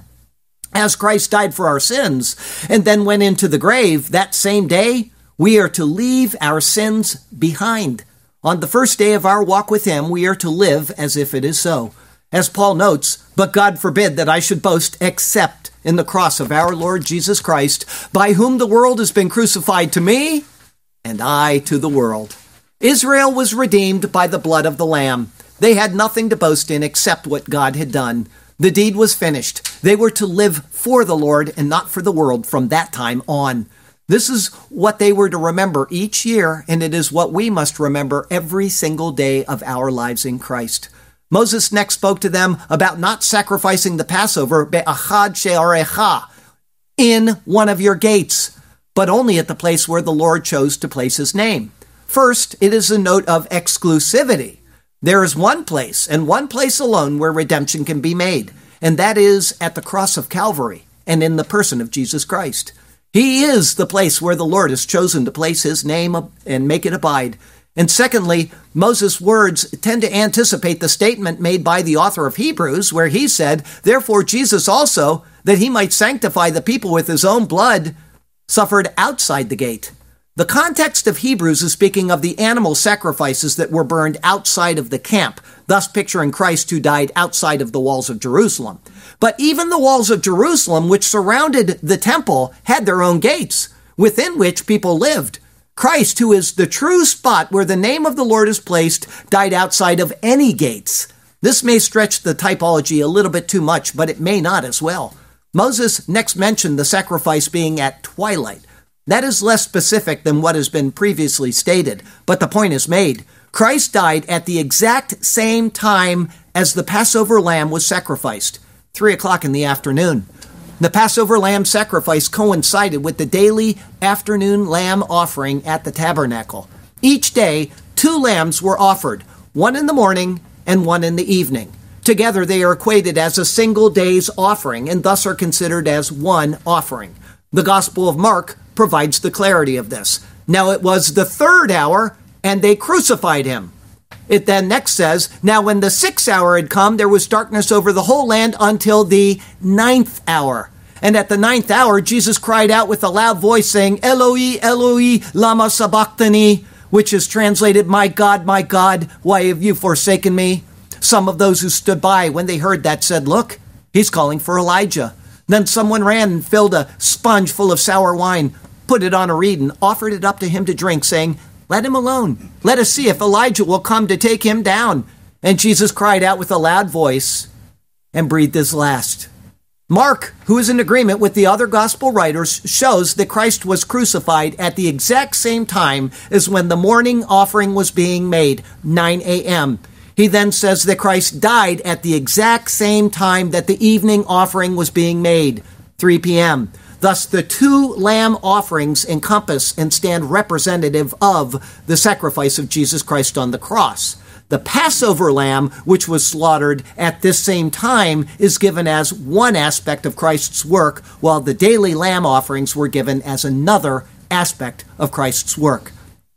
As Christ died for our sins and then went into the grave that same day, we are to leave our sins behind. On the first day of our walk with him, we are to live as if it is so. As Paul notes, "But God forbid that I should boast except in the cross of our Lord Jesus Christ, by whom the world has been crucified to me, and I to the world. Israel was redeemed by the blood of the Lamb. They had nothing to boast in except what God had done. The deed was finished. They were to live for the Lord and not for the world from that time on. This is what they were to remember each year, and it is what we must remember every single day of our lives in Christ. Moses next spoke to them about not sacrificing the Passover be'achad she'arecha, in one of your gates, but only at the place where the Lord chose to place his name. First, it is a note of exclusivity. There is one place, and one place alone, where redemption can be made, and that is at the cross of Calvary and in the person of Jesus Christ. He is the place where the Lord has chosen to place his name and make it abide. And secondly, Moses' words tend to anticipate the statement made by the author of Hebrews, where he said, therefore Jesus also, that he might sanctify the people with his own blood, suffered outside the gate. The context of Hebrews is speaking of the animal sacrifices that were burned outside of the camp, thus picturing Christ who died outside of the walls of Jerusalem. But even the walls of Jerusalem, which surrounded the temple, had their own gates, within which people lived. Christ, who is the true spot where the name of the Lord is placed, died outside of any gates. This may stretch the typology a little bit too much, but it may not as well. Moses next mentioned the sacrifice being at twilight. That is less specific than what has been previously stated, but the point is made. Christ died at the exact same time as the Passover lamb was sacrificed, three o'clock in the afternoon. The Passover lamb sacrifice coincided with the daily afternoon lamb offering at the tabernacle. Each day, two lambs were offered, one in the morning and one in the evening. Together, they are equated as a single day's offering and thus are considered as one offering. The Gospel of Mark provides the clarity of this. Now it was the third hour, and they crucified him. It then next says, now when the sixth hour had come, there was darkness over the whole land until the ninth hour. And at the ninth hour, Jesus cried out with a loud voice, saying, Eloi, Eloi, lama sabachthani, which is translated, my God, my God, why have you forsaken me? Some of those who stood by when they heard that said, look, he's calling for Elijah. Then someone ran and filled a sponge full of sour wine, put it on a reed, and offered it up to him to drink, saying, let him alone. Let us see if Elijah will come to take him down. And Jesus cried out with a loud voice and breathed his last. Mark, who is in agreement with the other gospel writers, shows that Christ was crucified at the exact same time as when the morning offering was being made, nine a.m. He then says that Christ died at the exact same time that the evening offering was being made, three p.m. Thus, the two lamb offerings encompass and stand representative of the sacrifice of Jesus Christ on the cross. The Passover lamb, which was slaughtered at this same time, is given as one aspect of Christ's work, while the daily lamb offerings were given as another aspect of Christ's work.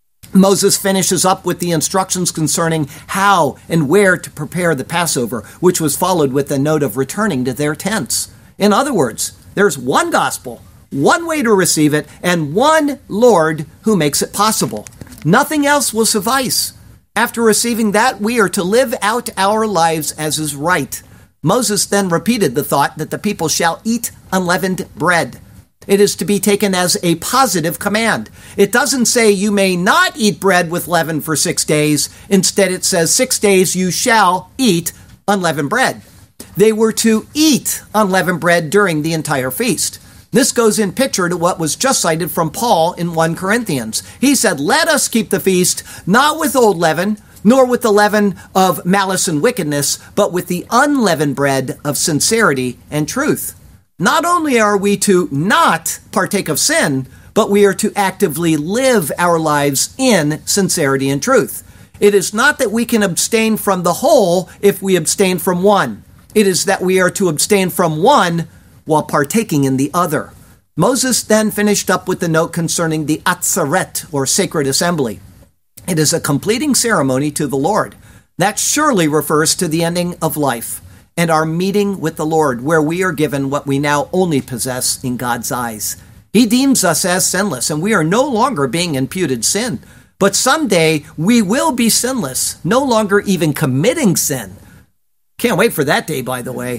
Moses finishes up with the instructions concerning how and where to prepare the Passover, which was followed with a note of returning to their tents. In other words, there's one gospel, one way to receive it, and one Lord who makes it possible. Nothing else will suffice. After receiving that, we are to live out our lives as is right. Moses then repeated the thought that the people shall eat unleavened bread. It is to be taken as a positive command. It doesn't say you may not eat bread with leaven for six days. Instead, it says six days you shall eat unleavened bread. They were to eat unleavened bread during the entire feast. This goes in picture to what was just cited from Paul in First Corinthians. He said, let us keep the feast not with old leaven, nor with the leaven of malice and wickedness, but with the unleavened bread of sincerity and truth. Not only are we to not partake of sin, but we are to actively live our lives in sincerity and truth. It is not that we can abstain from the whole if we abstain from one. It is that we are to abstain from one while partaking in the other. Moses then finished up with the note concerning the Atzeret, or sacred assembly. It is a completing ceremony to the Lord. That surely refers to the ending of life and our meeting with the Lord, where we are given what we now only possess in God's eyes. He deems us as sinless, and we are no longer being imputed sin. But someday we will be sinless, no longer even committing sin. Can't wait for that day, by the way.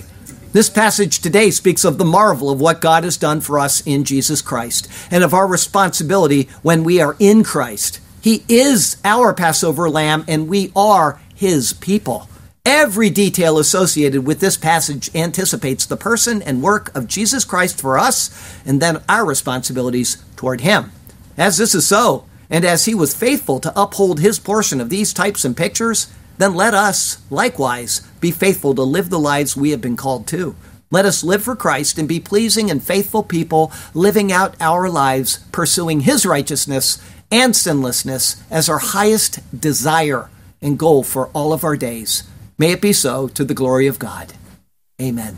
This passage today speaks of the marvel of what God has done for us in Jesus Christ and of our responsibility when we are in Christ. He is our Passover lamb and we are his people. Every detail associated with this passage anticipates the person and work of Jesus Christ for us and then our responsibilities toward him. As this is so, and as he was faithful to uphold his portion of these types and pictures, then let us, likewise, be faithful to live the lives we have been called to. Let us live for Christ and be pleasing and faithful people, living out our lives, pursuing his righteousness and sinlessness as our highest desire and goal for all of our days. May it be so to the glory of God. Amen.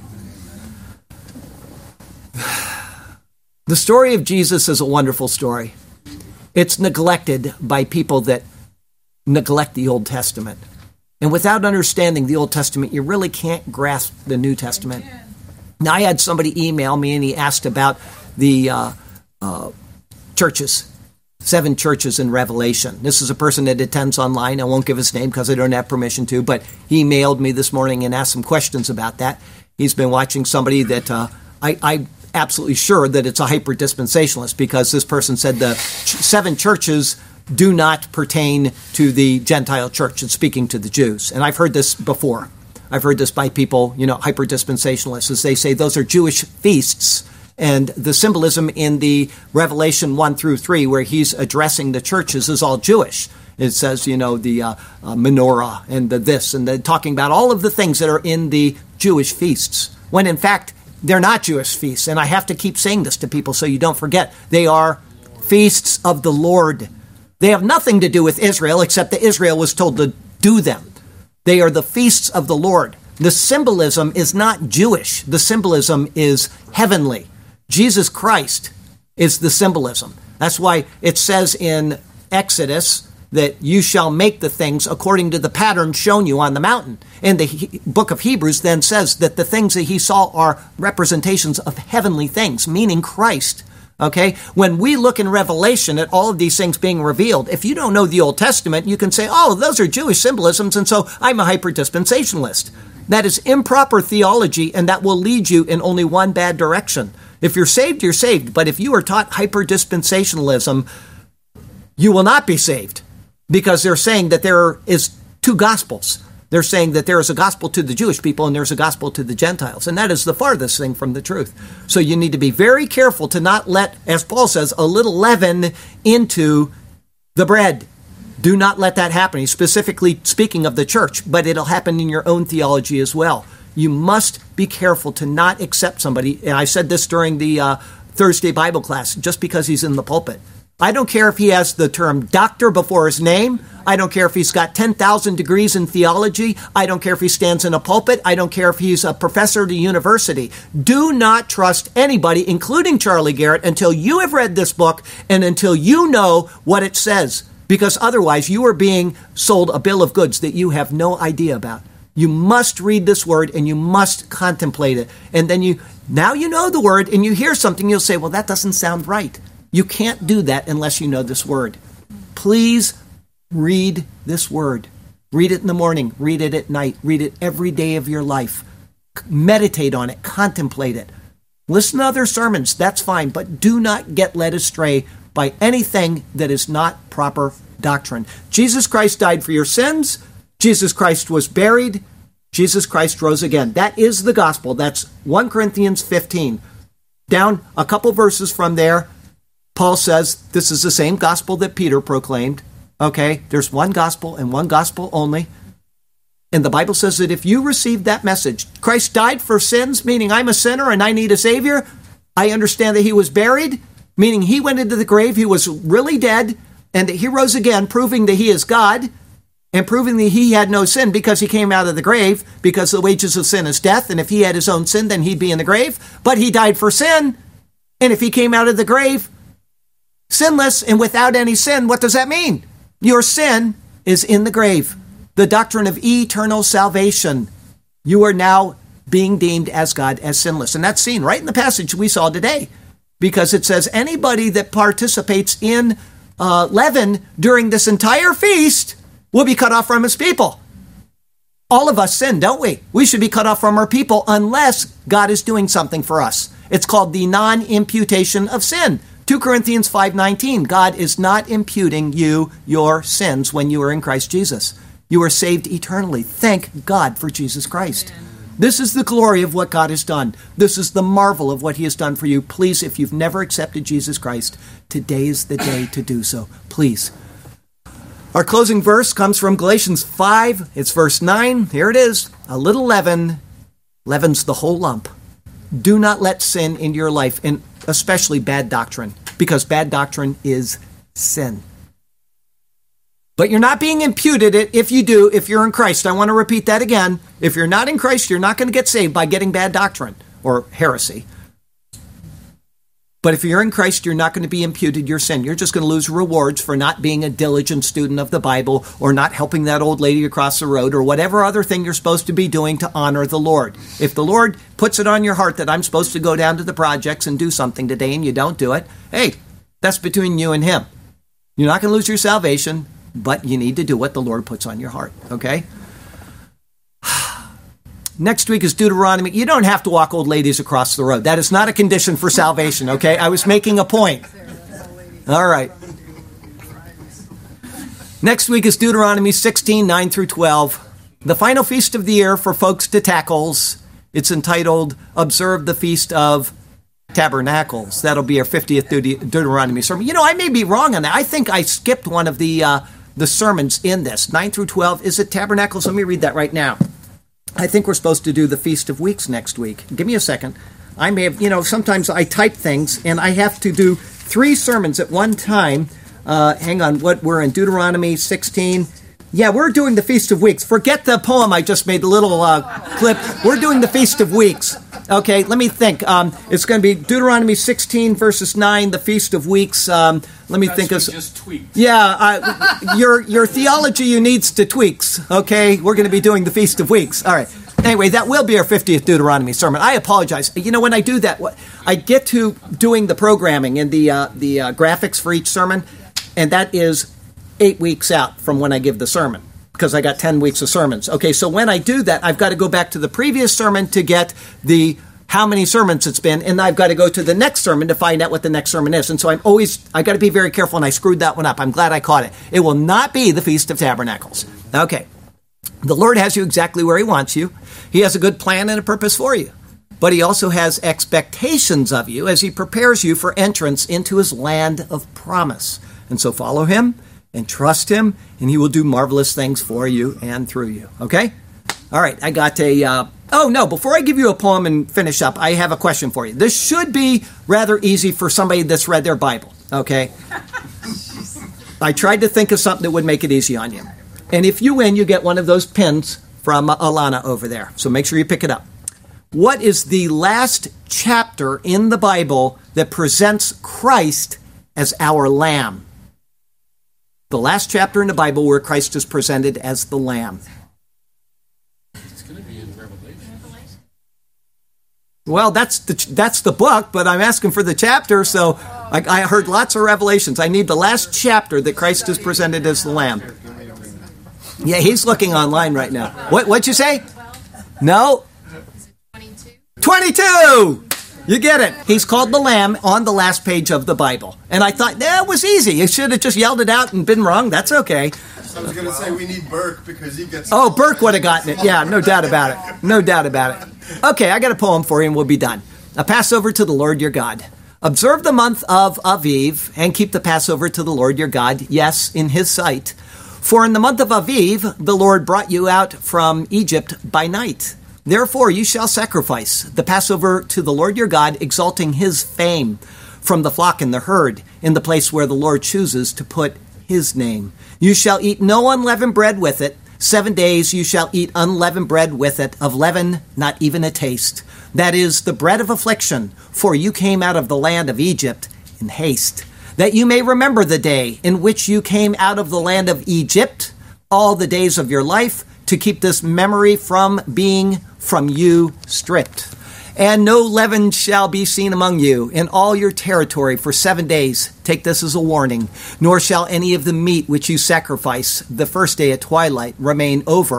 The story of Jesus is a wonderful story. It's neglected by people that neglect the Old Testament. And without understanding the Old Testament, you really can't grasp the New Testament. Now, I had somebody email me and he asked about the uh, uh, churches. Seven churches in Revelation. This is a person that attends online. I won't give his name because I don't have permission to, but he mailed me this morning and asked some questions about that. He's been watching somebody that uh, I, I'm absolutely sure that it's a hyper-dispensationalist because this person said the ch- seven churches do not pertain to the Gentile church. It's speaking to the Jews. And I've heard this before. I've heard this by people, you know, hyper-dispensationalists, as they say those are Jewish feasts. And the symbolism in the Revelation one through three, where he's addressing the churches, is all Jewish. It says, you know, the uh, uh, menorah and the this, and the, talking about all of the things that are in the Jewish feasts, when in fact, they're not Jewish feasts. And I have to keep saying this to people so you don't forget. They are feasts of the Lord. They have nothing to do with Israel, except that Israel was told to do them. They are the feasts of the Lord. The symbolism is not Jewish. The symbolism is heavenly. Jesus Christ is the symbolism. That's why it says in Exodus that you shall make the things according to the pattern shown you on the mountain. And the he- book of Hebrews then says that the things that he saw are representations of heavenly things, meaning Christ. Okay? When we look in Revelation at all of these things being revealed, if you don't know the Old Testament, you can say, oh, those are Jewish symbolisms, and so I'm a hyper-dispensationalist. That is improper theology, and that will lead you in only one bad direction. If you're saved, you're saved. But if you are taught hyper-dispensationalism, you will not be saved. Because they're saying that there is two gospels. They're saying that there is a gospel to the Jewish people and there's a gospel to the Gentiles. And that is the farthest thing from the truth. So you need to be very careful to not let, as Paul says, a little leaven into the bread. Do not let that happen. He's specifically speaking of the church, but it'll happen in your own theology as well. You must be careful to not accept somebody, and I said this during the uh, Thursday Bible class, just because he's in the pulpit. I don't care if he has the term doctor before his name. I don't care if he's got ten thousand degrees in theology. I don't care if he stands in a pulpit. I don't care if he's a professor at a university. Do not trust anybody, including Charlie Garrett, until you have read this book and until you know what it says, because otherwise you are being sold a bill of goods that you have no idea about. You must read this word and you must contemplate it. And then you, now you know the word and you hear something, you'll say, well, that doesn't sound right. You can't do that unless you know this word. Please read this word. Read it in the morning. Read it at night. Read it every day of your life. Meditate on it. Contemplate it. Listen to other sermons. That's fine. But do not get led astray by anything that is not proper doctrine. Jesus Christ died for your sins. Jesus Christ was buried. Jesus Christ rose again. That is the gospel. That's First Corinthians fifteen. Down a couple verses from there, Paul says this is the same gospel that Peter proclaimed. Okay, there's one gospel and one gospel only. And the Bible says that if you receive that message, Christ died for sins, meaning I'm a sinner and I need a Savior. I understand that he was buried, meaning he went into the grave, he was really dead, and that he rose again, proving that he is God, and proving that he had no sin because he came out of the grave, because the wages of sin is death, and if he had his own sin, then he'd be in the grave. But he died for sin, and if he came out of the grave sinless and without any sin, what does that mean? Your sin is in the grave. The doctrine of eternal salvation. You are now being deemed as God, as sinless. And that's seen right in the passage we saw today, because it says anybody that participates in uh, leaven during this entire feast will be cut off from his people. All of us sin, don't we? We should be cut off from our people unless God is doing something for us. It's called the non-imputation of sin. Second Corinthians five nineteen, God is not imputing you your sins when you are in Christ Jesus. You are saved eternally. Thank God for Jesus Christ. Amen. This is the glory of what God has done. This is the marvel of what he has done for you. Please, if you've never accepted Jesus Christ, today is the day to do so. Please. Our closing verse comes from Galatians five. It's verse nine. Here it is. A little leaven leavens the whole lump. Do not let sin in your life, and especially bad doctrine, because bad doctrine is sin. But you're not being imputed it if you do, if you're in Christ. I want to repeat that again. If you're not in Christ, you're not going to get saved by getting bad doctrine or heresy. But if you're in Christ, you're not going to be imputed your sin. You're just going to lose rewards for not being a diligent student of the Bible or not helping that old lady across the road or whatever other thing you're supposed to be doing to honor the Lord. If the Lord puts it on your heart that I'm supposed to go down to the projects and do something today and you don't do it, hey, that's between you and him. You're not going to lose your salvation, but you need to do what the Lord puts on your heart, okay? Next week is Deuteronomy. You don't have to walk old ladies across the road. That is not a condition for salvation, okay? I was making a point. All right. Next week is Deuteronomy sixteen, nine through twelve. The final feast of the year for folks to tackles. It's entitled, Observe the Feast of Tabernacles. That'll be our fiftieth Deut- Deuteronomy sermon. You know, I may be wrong on that. I think I skipped one of the uh, the sermons in this. nine through twelve. Is it Tabernacles? Let me read that right now. I think we're supposed to do the Feast of Weeks next week. Give me a second. I may have, you know, sometimes I type things and I have to do three sermons at one time. Uh, hang on, what we're in Deuteronomy sixteen. Yeah, we're doing the Feast of Weeks. Forget the poem I just made, the little uh, clip. We're doing the Feast of Weeks. Okay, let me think. Um, it's going to be Deuteronomy sixteen, verses nine, the Feast of Weeks. Um, let me think of. Just tweaked. Yeah, uh, your your theology you needs to tweaks. Okay, we're going to be doing the Feast of Weeks. All right. Anyway, that will be our fiftieth Deuteronomy sermon. I apologize. You know, when I do that, I get to doing the programming and the uh, the uh, graphics for each sermon, and that is eight weeks out from when I give the sermon, because I got ten weeks of sermons. Okay, so when I do that, I've got to go back to the previous sermon to get the how many sermons it's been, and I've got to go to the next sermon to find out what the next sermon is. And so I'm always, I got to be very careful, and I screwed that one up. I'm glad I caught it. It will not be the Feast of Tabernacles. Okay. The Lord has you exactly where he wants you. He has a good plan and a purpose for you. But he also has expectations of you as he prepares you for entrance into his land of promise. And so follow him and trust him, and he will do marvelous things for you and through you. Okay? All right, I got a... Uh, oh, no, before I give you a poem and finish up, I have a question for you. This should be rather easy for somebody that's read their Bible, okay? I tried to think of something that would make it easy on you. And if you win, you get one of those pins from uh, Alana over there. So make sure you pick it up. What is the last chapter in the Bible that presents Christ as our Lamb? The last chapter in the Bible where Christ is presented as the Lamb. It's going to be in Revelation. Well, that's the that's the book, but I'm asking for the chapter, so I, I heard lots of revelations. I need the last chapter that Christ is presented as the Lamb. Yeah, he's looking online right now. What, what'd you say? No? twenty-two! You get it. He's called the Lamb on the last page of the Bible. And I thought, that was easy. You should have just yelled it out and been wrong. That's okay. I was going to say we need Burke because he gets... Oh, Burke would have gotten it. Yeah, no doubt about it. No doubt about it. Okay, I got a poem for you and we'll be done. A Passover to the Lord your God. Observe the month of Aviv and keep the Passover to the Lord your God, yes, in his sight. For in the month of Aviv, the Lord brought you out from Egypt by night. Therefore you shall sacrifice the Passover to the Lord your God, exalting his fame from the flock and the herd, in the place where the Lord chooses to put his name. You shall eat no unleavened bread with it. Seven days you shall eat unleavened bread with it, of leaven not even a taste. That is the bread of affliction, for you came out of the land of Egypt in haste. That you may remember the day in which you came out of the land of Egypt, all the days of your life, to keep this memory from being from you stripped. And no leaven shall be seen among you in all your territory for seven days. Take this as a warning. Nor shall any of the meat which you sacrifice the first day at twilight remain over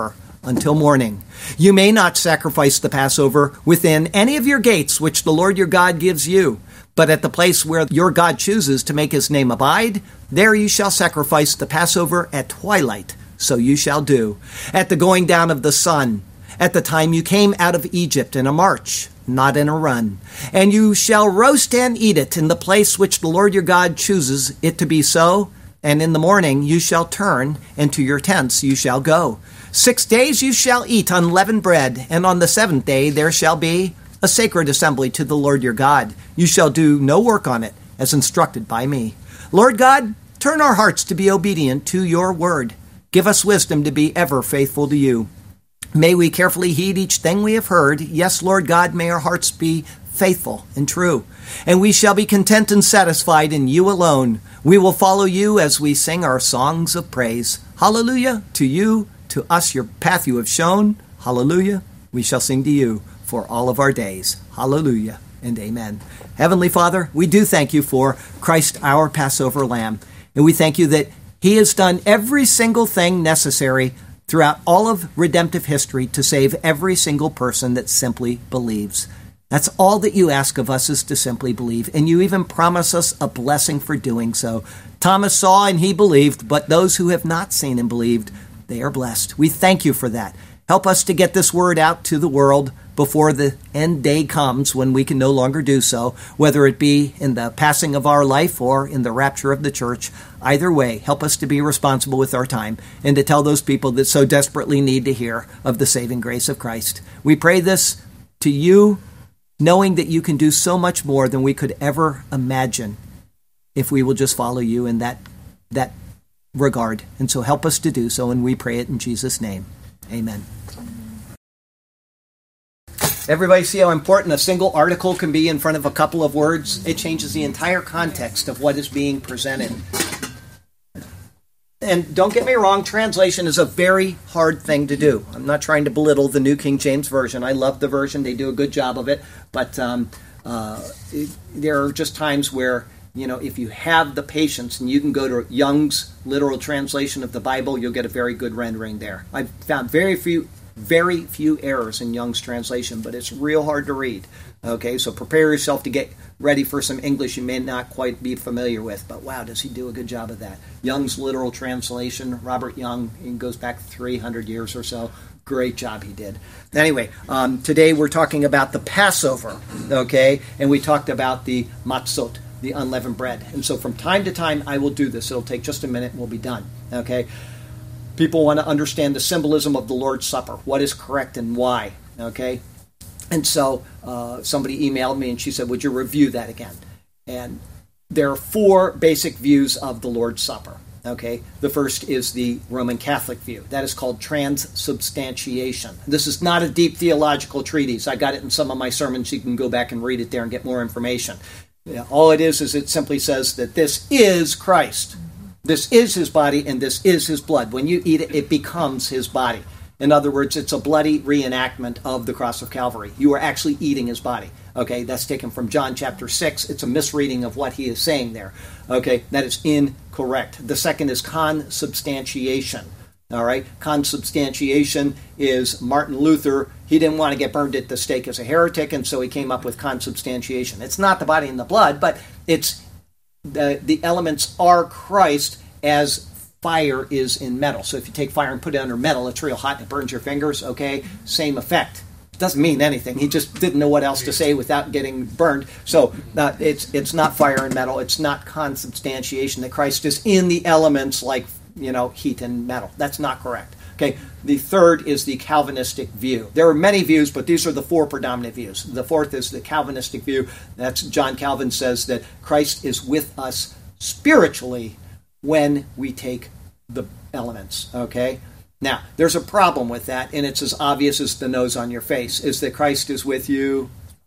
until morning. You may not sacrifice the Passover within any of your gates which the Lord your God gives you, but at the place where your God chooses to make his name abide, there you shall sacrifice the Passover at twilight. So you shall do. At the going down of the sun, at the time you came out of Egypt in a march, not in a run. And you shall roast and eat it in the place which the Lord your God chooses it to be so. And in the morning you shall turn, and to your tents you shall go. Six days you shall eat unleavened bread, and on the seventh day there shall be a sacred assembly to the Lord your God. You shall do no work on it, as instructed by me. Lord God, turn our hearts to be obedient to your word. Give us wisdom to be ever faithful to you. May we carefully heed each thing we have heard. Yes, Lord God, may our hearts be faithful and true. And we shall be content and satisfied in you alone. We will follow you as we sing our songs of praise. Hallelujah to you, to us your path you have shown. Hallelujah, we shall sing to you for all of our days. Hallelujah and amen. Heavenly Father, we do thank you for Christ, our Passover Lamb. And we thank you that he has done every single thing necessary throughout all of redemptive history to save every single person that simply believes. That's all that you ask of us, is to simply believe. And you even promise us a blessing for doing so. Thomas saw and he believed, but those who have not seen and believed, they are blessed. We thank you for that. Help us to get this word out to the world before the end day comes, when we can no longer do so, whether it be in the passing of our life or in the rapture of the church. Either way, help us to be responsible with our time and to tell those people that so desperately need to hear of the saving grace of Christ. We pray this to you, knowing that you can do so much more than we could ever imagine if we will just follow you in that, that regard. And so help us to do so, and we pray it in Jesus' name. Amen. Everybody see how important a single article can be in front of a couple of words? It changes the entire context of what is being presented. And don't get me wrong, translation is a very hard thing to do. I'm not trying to belittle the New King James Version. I love the version. They do a good job of it. But um, uh, it, there are just times where, you know, if you have the patience and you can go to Young's literal translation of the Bible, you'll get a very good rendering there. I've found very few... Very few errors in Young's translation, but it's real hard to read. Okay, so prepare yourself to get ready for some English you may not quite be familiar with, but wow, does he do a good job of that. Young's literal translation, Robert Young, he goes back three hundred years or so. Great job he did. Anyway, um, today we're talking about the Passover, okay, and we talked about the matzot, the unleavened bread. And so from time to time I will do this. It'll take just a minute and we'll be done, okay? People want to understand the symbolism of the Lord's Supper, what is correct and why, okay? And so uh, somebody emailed me and she said, would you review that again? And there are four basic views of the Lord's Supper, okay? The first is the Roman Catholic view. That is called transubstantiation. This is not a deep theological treatise. I got it in some of my sermons. You can go back and read it there and get more information. Yeah, all it is is it simply says that this is Christ. This is his body and this is his blood. When you eat it, it becomes his body. In other words, it's a bloody reenactment of the cross of Calvary. You are actually eating his body. Okay, that's taken from John chapter six. It's a misreading of what he is saying there. Okay, that is incorrect. The second is consubstantiation. All right, consubstantiation is Martin Luther. He didn't want to get burned at the stake as a heretic, and so he came up with consubstantiation. It's not the body and the blood, but it's The, the elements are Christ as fire is in metal. So if you take fire and put it under metal, it's real hot and it burns your fingers, okay? Same effect. It doesn't mean anything. He just didn't know what else to say without getting burned. So uh, it's it's not fire and metal. It's not consubstantiation that Christ is in the elements like, you know, heat and metal. That's not correct. Okay, the third is the Calvinistic view. There are many views, but these are the four predominant views. The fourth is the Calvinistic view. That's John Calvin says that Christ is with us spiritually when we take the elements. Okay? Now, there's a problem with that, and it's as obvious as the nose on your face, is that Christ is with you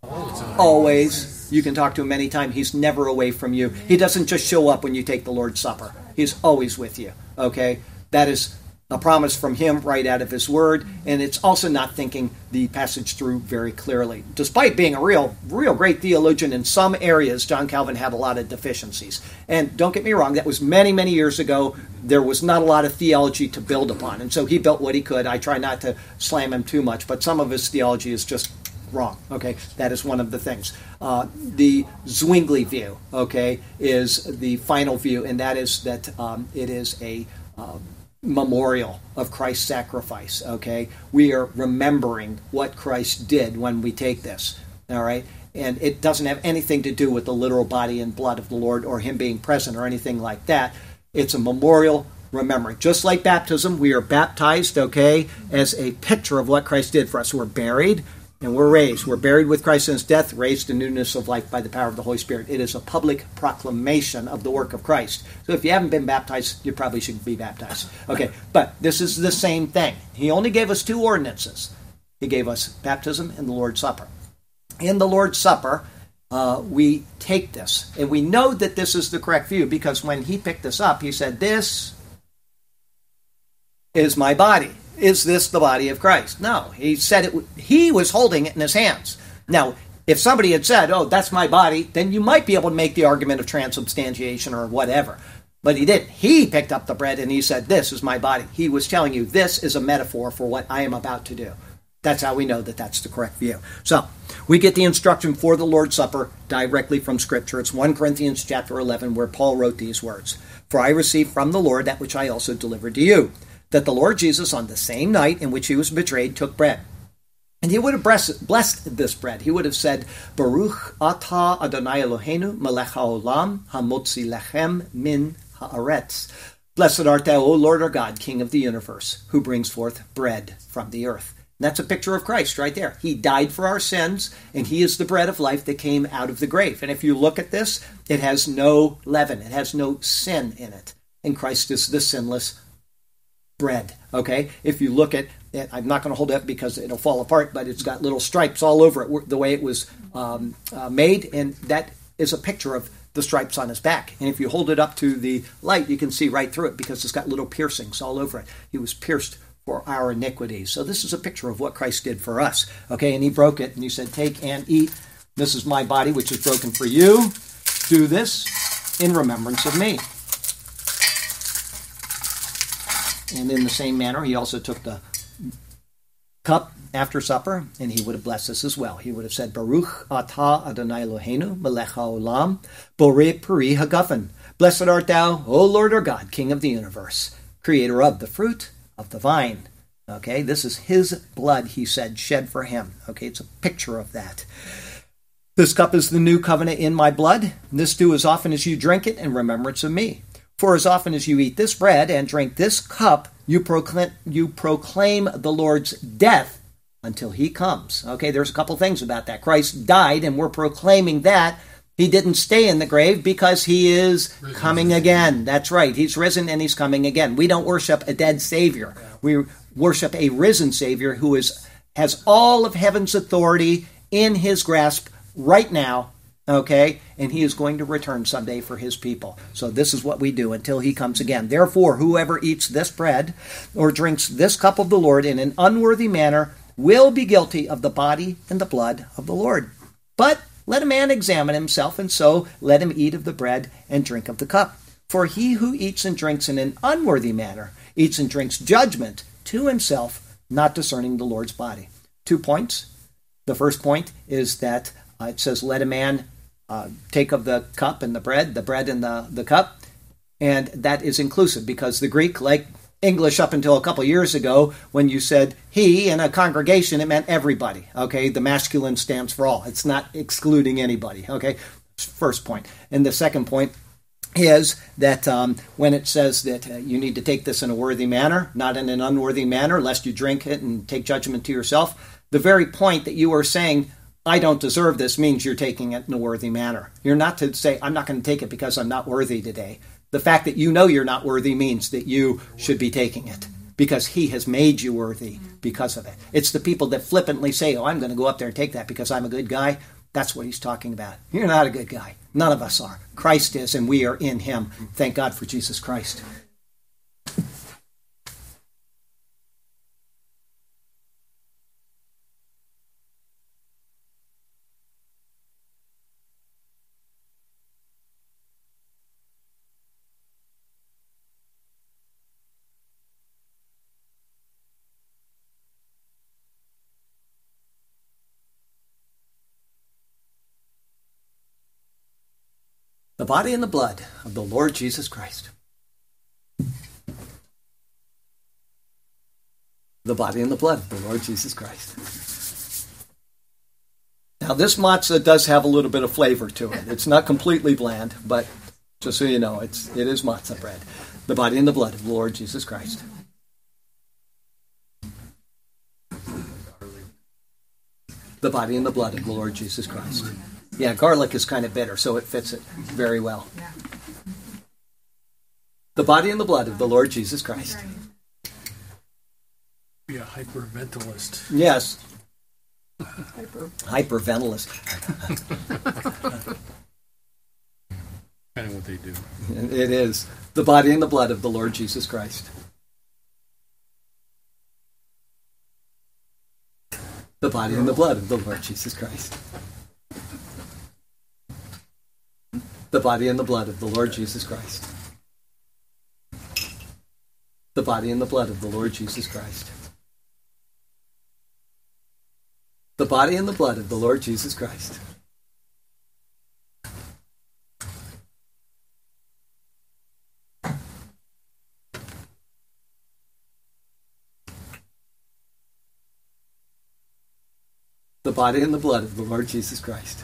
always. You can talk to him anytime. He's never away from you. He doesn't just show up when you take the Lord's Supper. He's always with you. Okay? That is a promise from him right out of his word, and it's also not thinking the passage through very clearly. Despite being a real, real great theologian in some areas, John Calvin had a lot of deficiencies. And don't get me wrong, that was many, many years ago. There was not a lot of theology to build upon, and so he built what he could. I try not to slam him too much, but some of his theology is just wrong. Okay, that is one of the things. Uh, the Zwingli view, okay, is the final view, and that is that um, it is a uh, memorial of Christ's sacrifice. Okay, we are remembering what Christ did when we take this. All right, and it doesn't have anything to do with the literal body and blood of the Lord or him being present or anything like that. It's a memorial remembering. Just like baptism, we are baptized, okay, as a picture of what Christ did for us. We're buried and we're raised. We're buried with Christ in his death, raised to newness of life by the power of the Holy Spirit. It is a public proclamation of the work of Christ. So if you haven't been baptized, you probably should be baptized. Okay, but this is the same thing. He only gave us two ordinances. He gave us baptism and the Lord's Supper. In the Lord's Supper, uh, we take this. And we know that this is the correct view because when he picked this up, he said, "This is my body." Is this the body of Christ? No. He said it. He was holding it in his hands. Now, if somebody had said, "Oh, that's my body," then you might be able to make the argument of transubstantiation or whatever. But he didn't. He picked up the bread and he said, "This is my body." He was telling you, this is a metaphor for what I am about to do. That's how we know that that's the correct view. So, we get the instruction for the Lord's Supper directly from Scripture. It's First Corinthians chapter eleven where Paul wrote these words. "For I received from the Lord that which I also delivered to you, that the Lord Jesus, on the same night in which he was betrayed, took bread. And he would have blessed this bread. He would have said, Baruch atah Adonai Eloheinu melech haolam hamotzi lechem min haaretz. Blessed art thou, O Lord our God, King of the universe, who brings forth bread from the earth." And that's a picture of Christ right there. He died for our sins, and he is the bread of life that came out of the grave. And if you look at this, it has no leaven. It has no sin in it. And Christ is the sinless bread, okay? If you look at it, I'm not going to hold it up because it'll fall apart, but it's got little stripes all over it, the way it was um, uh, made, and that is a picture of the stripes on his back. And if you hold it up to the light, you can see right through it because it's got little piercings all over it. He was pierced for our iniquities. So this is a picture of what Christ did for us, okay? And he broke it, and he said, "Take and eat. This is my body, which is broken for you. Do this in remembrance of me." And in the same manner, he also took the cup after supper, and he would have blessed us as well. He would have said, Baruch atah Adonai Eloheinu melech haolam borei peri hagafen. Blessed art thou, O Lord our God, King of the universe, creator of the fruit of the vine. Okay, this is his blood, he said, shed for him. Okay, it's a picture of that. "This cup is the new covenant in my blood. This do as often as you drink it in remembrance of me. For as often as you eat this bread and drink this cup, you proclaim, you proclaim the Lord's death until he comes." Okay, there's a couple things about that. Christ died, and we're proclaiming that. He didn't stay in the grave because he is risen. Coming again. That's right. He's risen and he's coming again. We don't worship a dead Savior. We worship a risen Savior who is has all of heaven's authority in his grasp right now. Okay, and he is going to return someday for his people. So this is what we do until he comes again. "Therefore, whoever eats this bread or drinks this cup of the Lord in an unworthy manner will be guilty of the body and the blood of the Lord. But let a man examine himself, and so let him eat of the bread and drink of the cup. For he who eats and drinks in an unworthy manner eats and drinks judgment to himself, not discerning the Lord's body." Two points. The first point is that uh, it says, let a man Uh, take of the cup and the bread, the bread and the, the cup, and that is inclusive because the Greek, like English up until a couple years ago, when you said he in a congregation, it meant everybody, okay? The masculine stands for all. It's not excluding anybody, okay? First point. And the second point is that um, when it says that uh, you need to take this in a worthy manner, not in an unworthy manner, lest you drink it and take judgment to yourself, the very point that you are saying, I don't deserve this, means you're taking it in a worthy manner. You're not to say, I'm not going to take it because I'm not worthy today. The fact that you know you're not worthy means that you should be taking it because he has made you worthy because of it. It's the people that flippantly say, oh, I'm going to go up there and take that because I'm a good guy. That's what he's talking about. You're not a good guy. None of us are. Christ is, and we are in him. Thank God for Jesus Christ. The body and the blood of the Lord Jesus Christ. The body and the blood of the Lord Jesus Christ. Now, this matzah does have a little bit of flavor to it. It's not completely bland, but just so you know, it's, it is matzah bread. The body and the blood of the Lord Jesus Christ. The body and the blood of the Lord Jesus Christ. Yeah, garlic is kind of bitter, so it fits it very well. The body and the blood of the Lord Jesus Christ. Be a hyperventilist. Yes. Hyperventilist. Kind of what they do. It is. The body and the blood of the Lord Jesus Christ. The body and the blood of the Lord Jesus Christ. The body and the blood of the Lord Jesus Christ. The body and the blood of the Lord Jesus Christ. The body and the blood of the Lord Jesus Christ. The body and the blood of the Lord Jesus Christ.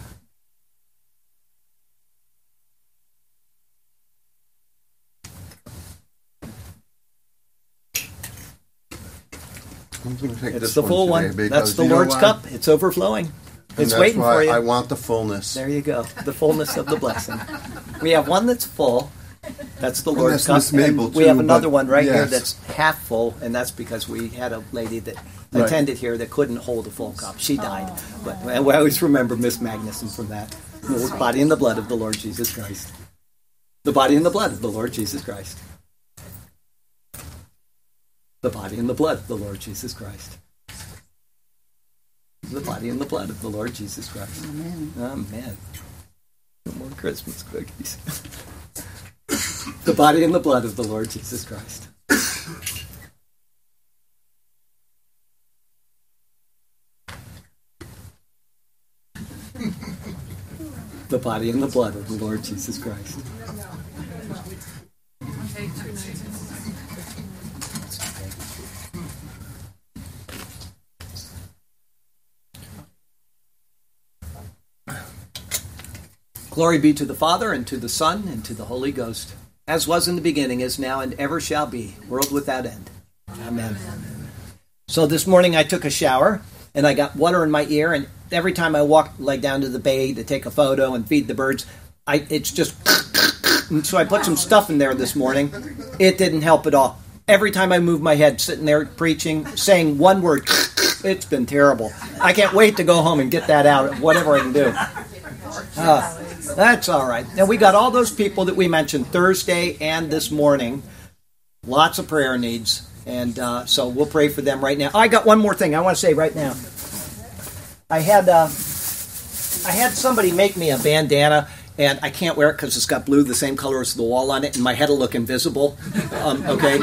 I'm going to take It's this the full one. one. Today That's the you know Lord's why? cup. It's overflowing. And It's that's waiting why for you. I want the fullness. There you go. The fullness of the blessing. We have one that's full. That's the And Lord's that's cup. Miss Mabel, And we have too, another but one right here yes. that's half full, and that's because we had a lady that Right. attended here that couldn't hold a full cup. She died. But and we always remember Miss Magnuson from that. The body and the blood of the Lord Jesus Christ. The body and the blood of the Lord Jesus Christ. The body and the blood of the Lord Jesus Christ. The body and the blood of the Lord Jesus Christ. Amen. Amen. No more Christmas cookies. The body and the blood of the Lord Jesus Christ. The body and the blood of the Lord Jesus Christ. Glory be to the Father, and to the Son, and to the Holy Ghost, as was in the beginning, is now, and ever shall be, world without end. Amen. So this morning I took a shower, and I got water in my ear, and every time I walk like down to the bay to take a photo and feed the birds, I it's just... And so I put some stuff in there this morning. It didn't help at all. Every time I move my head, sitting there preaching, saying one word, it's been terrible. I can't wait to go home and get that out, whatever I can do. Uh, that's all right. Now, we got all those people that we mentioned Thursday and this morning. Lots of prayer needs. And uh, so we'll pray for them right now. I got one more thing I want to say right now. I had uh, I had somebody make me a bandana, and I can't wear it because it's got blue, the same color as the wall on it, and my head will look invisible. Um, okay,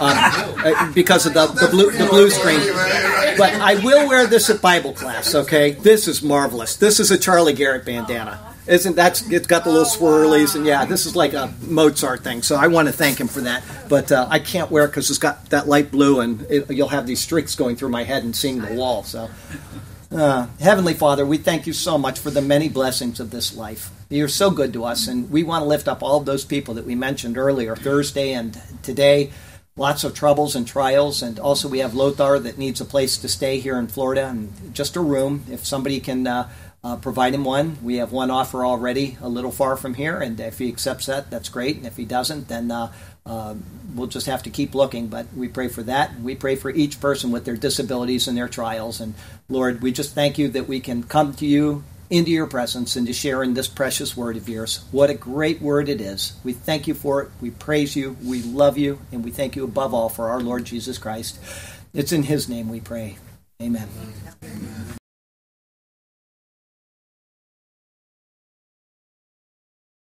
um, because of the, the blue the blue screen. But I will wear this at Bible class. Okay, this is marvelous. This is a Charlie Garrett bandana. Isn't that's it's got the little swirlies, and yeah, this is like a Mozart thing. So I want to thank him for that. But uh, I can't wear it because it's got that light blue, and it, you'll have these streaks going through my head and seeing the wall. So, uh, Heavenly Father, we thank you so much for the many blessings of this life. You're so good to us, and we want to lift up all of those people that we mentioned earlier, Thursday and today. Lots of troubles and trials, and also we have Lothar that needs a place to stay here in Florida, and just a room. If somebody can uh, uh, provide him one, we have one offer already a little far from here, and if he accepts that, that's great, and if he doesn't, then uh, uh, we'll just have to keep looking, but we pray for that. We pray for each person with their disabilities and their trials, and Lord, we just thank you that we can come to you into your presence and to share in this precious word of yours. What a great word it is. We thank you for it. We praise you. We love you. And we thank you above all for our Lord Jesus Christ. It's in his name we pray. Amen. Amen.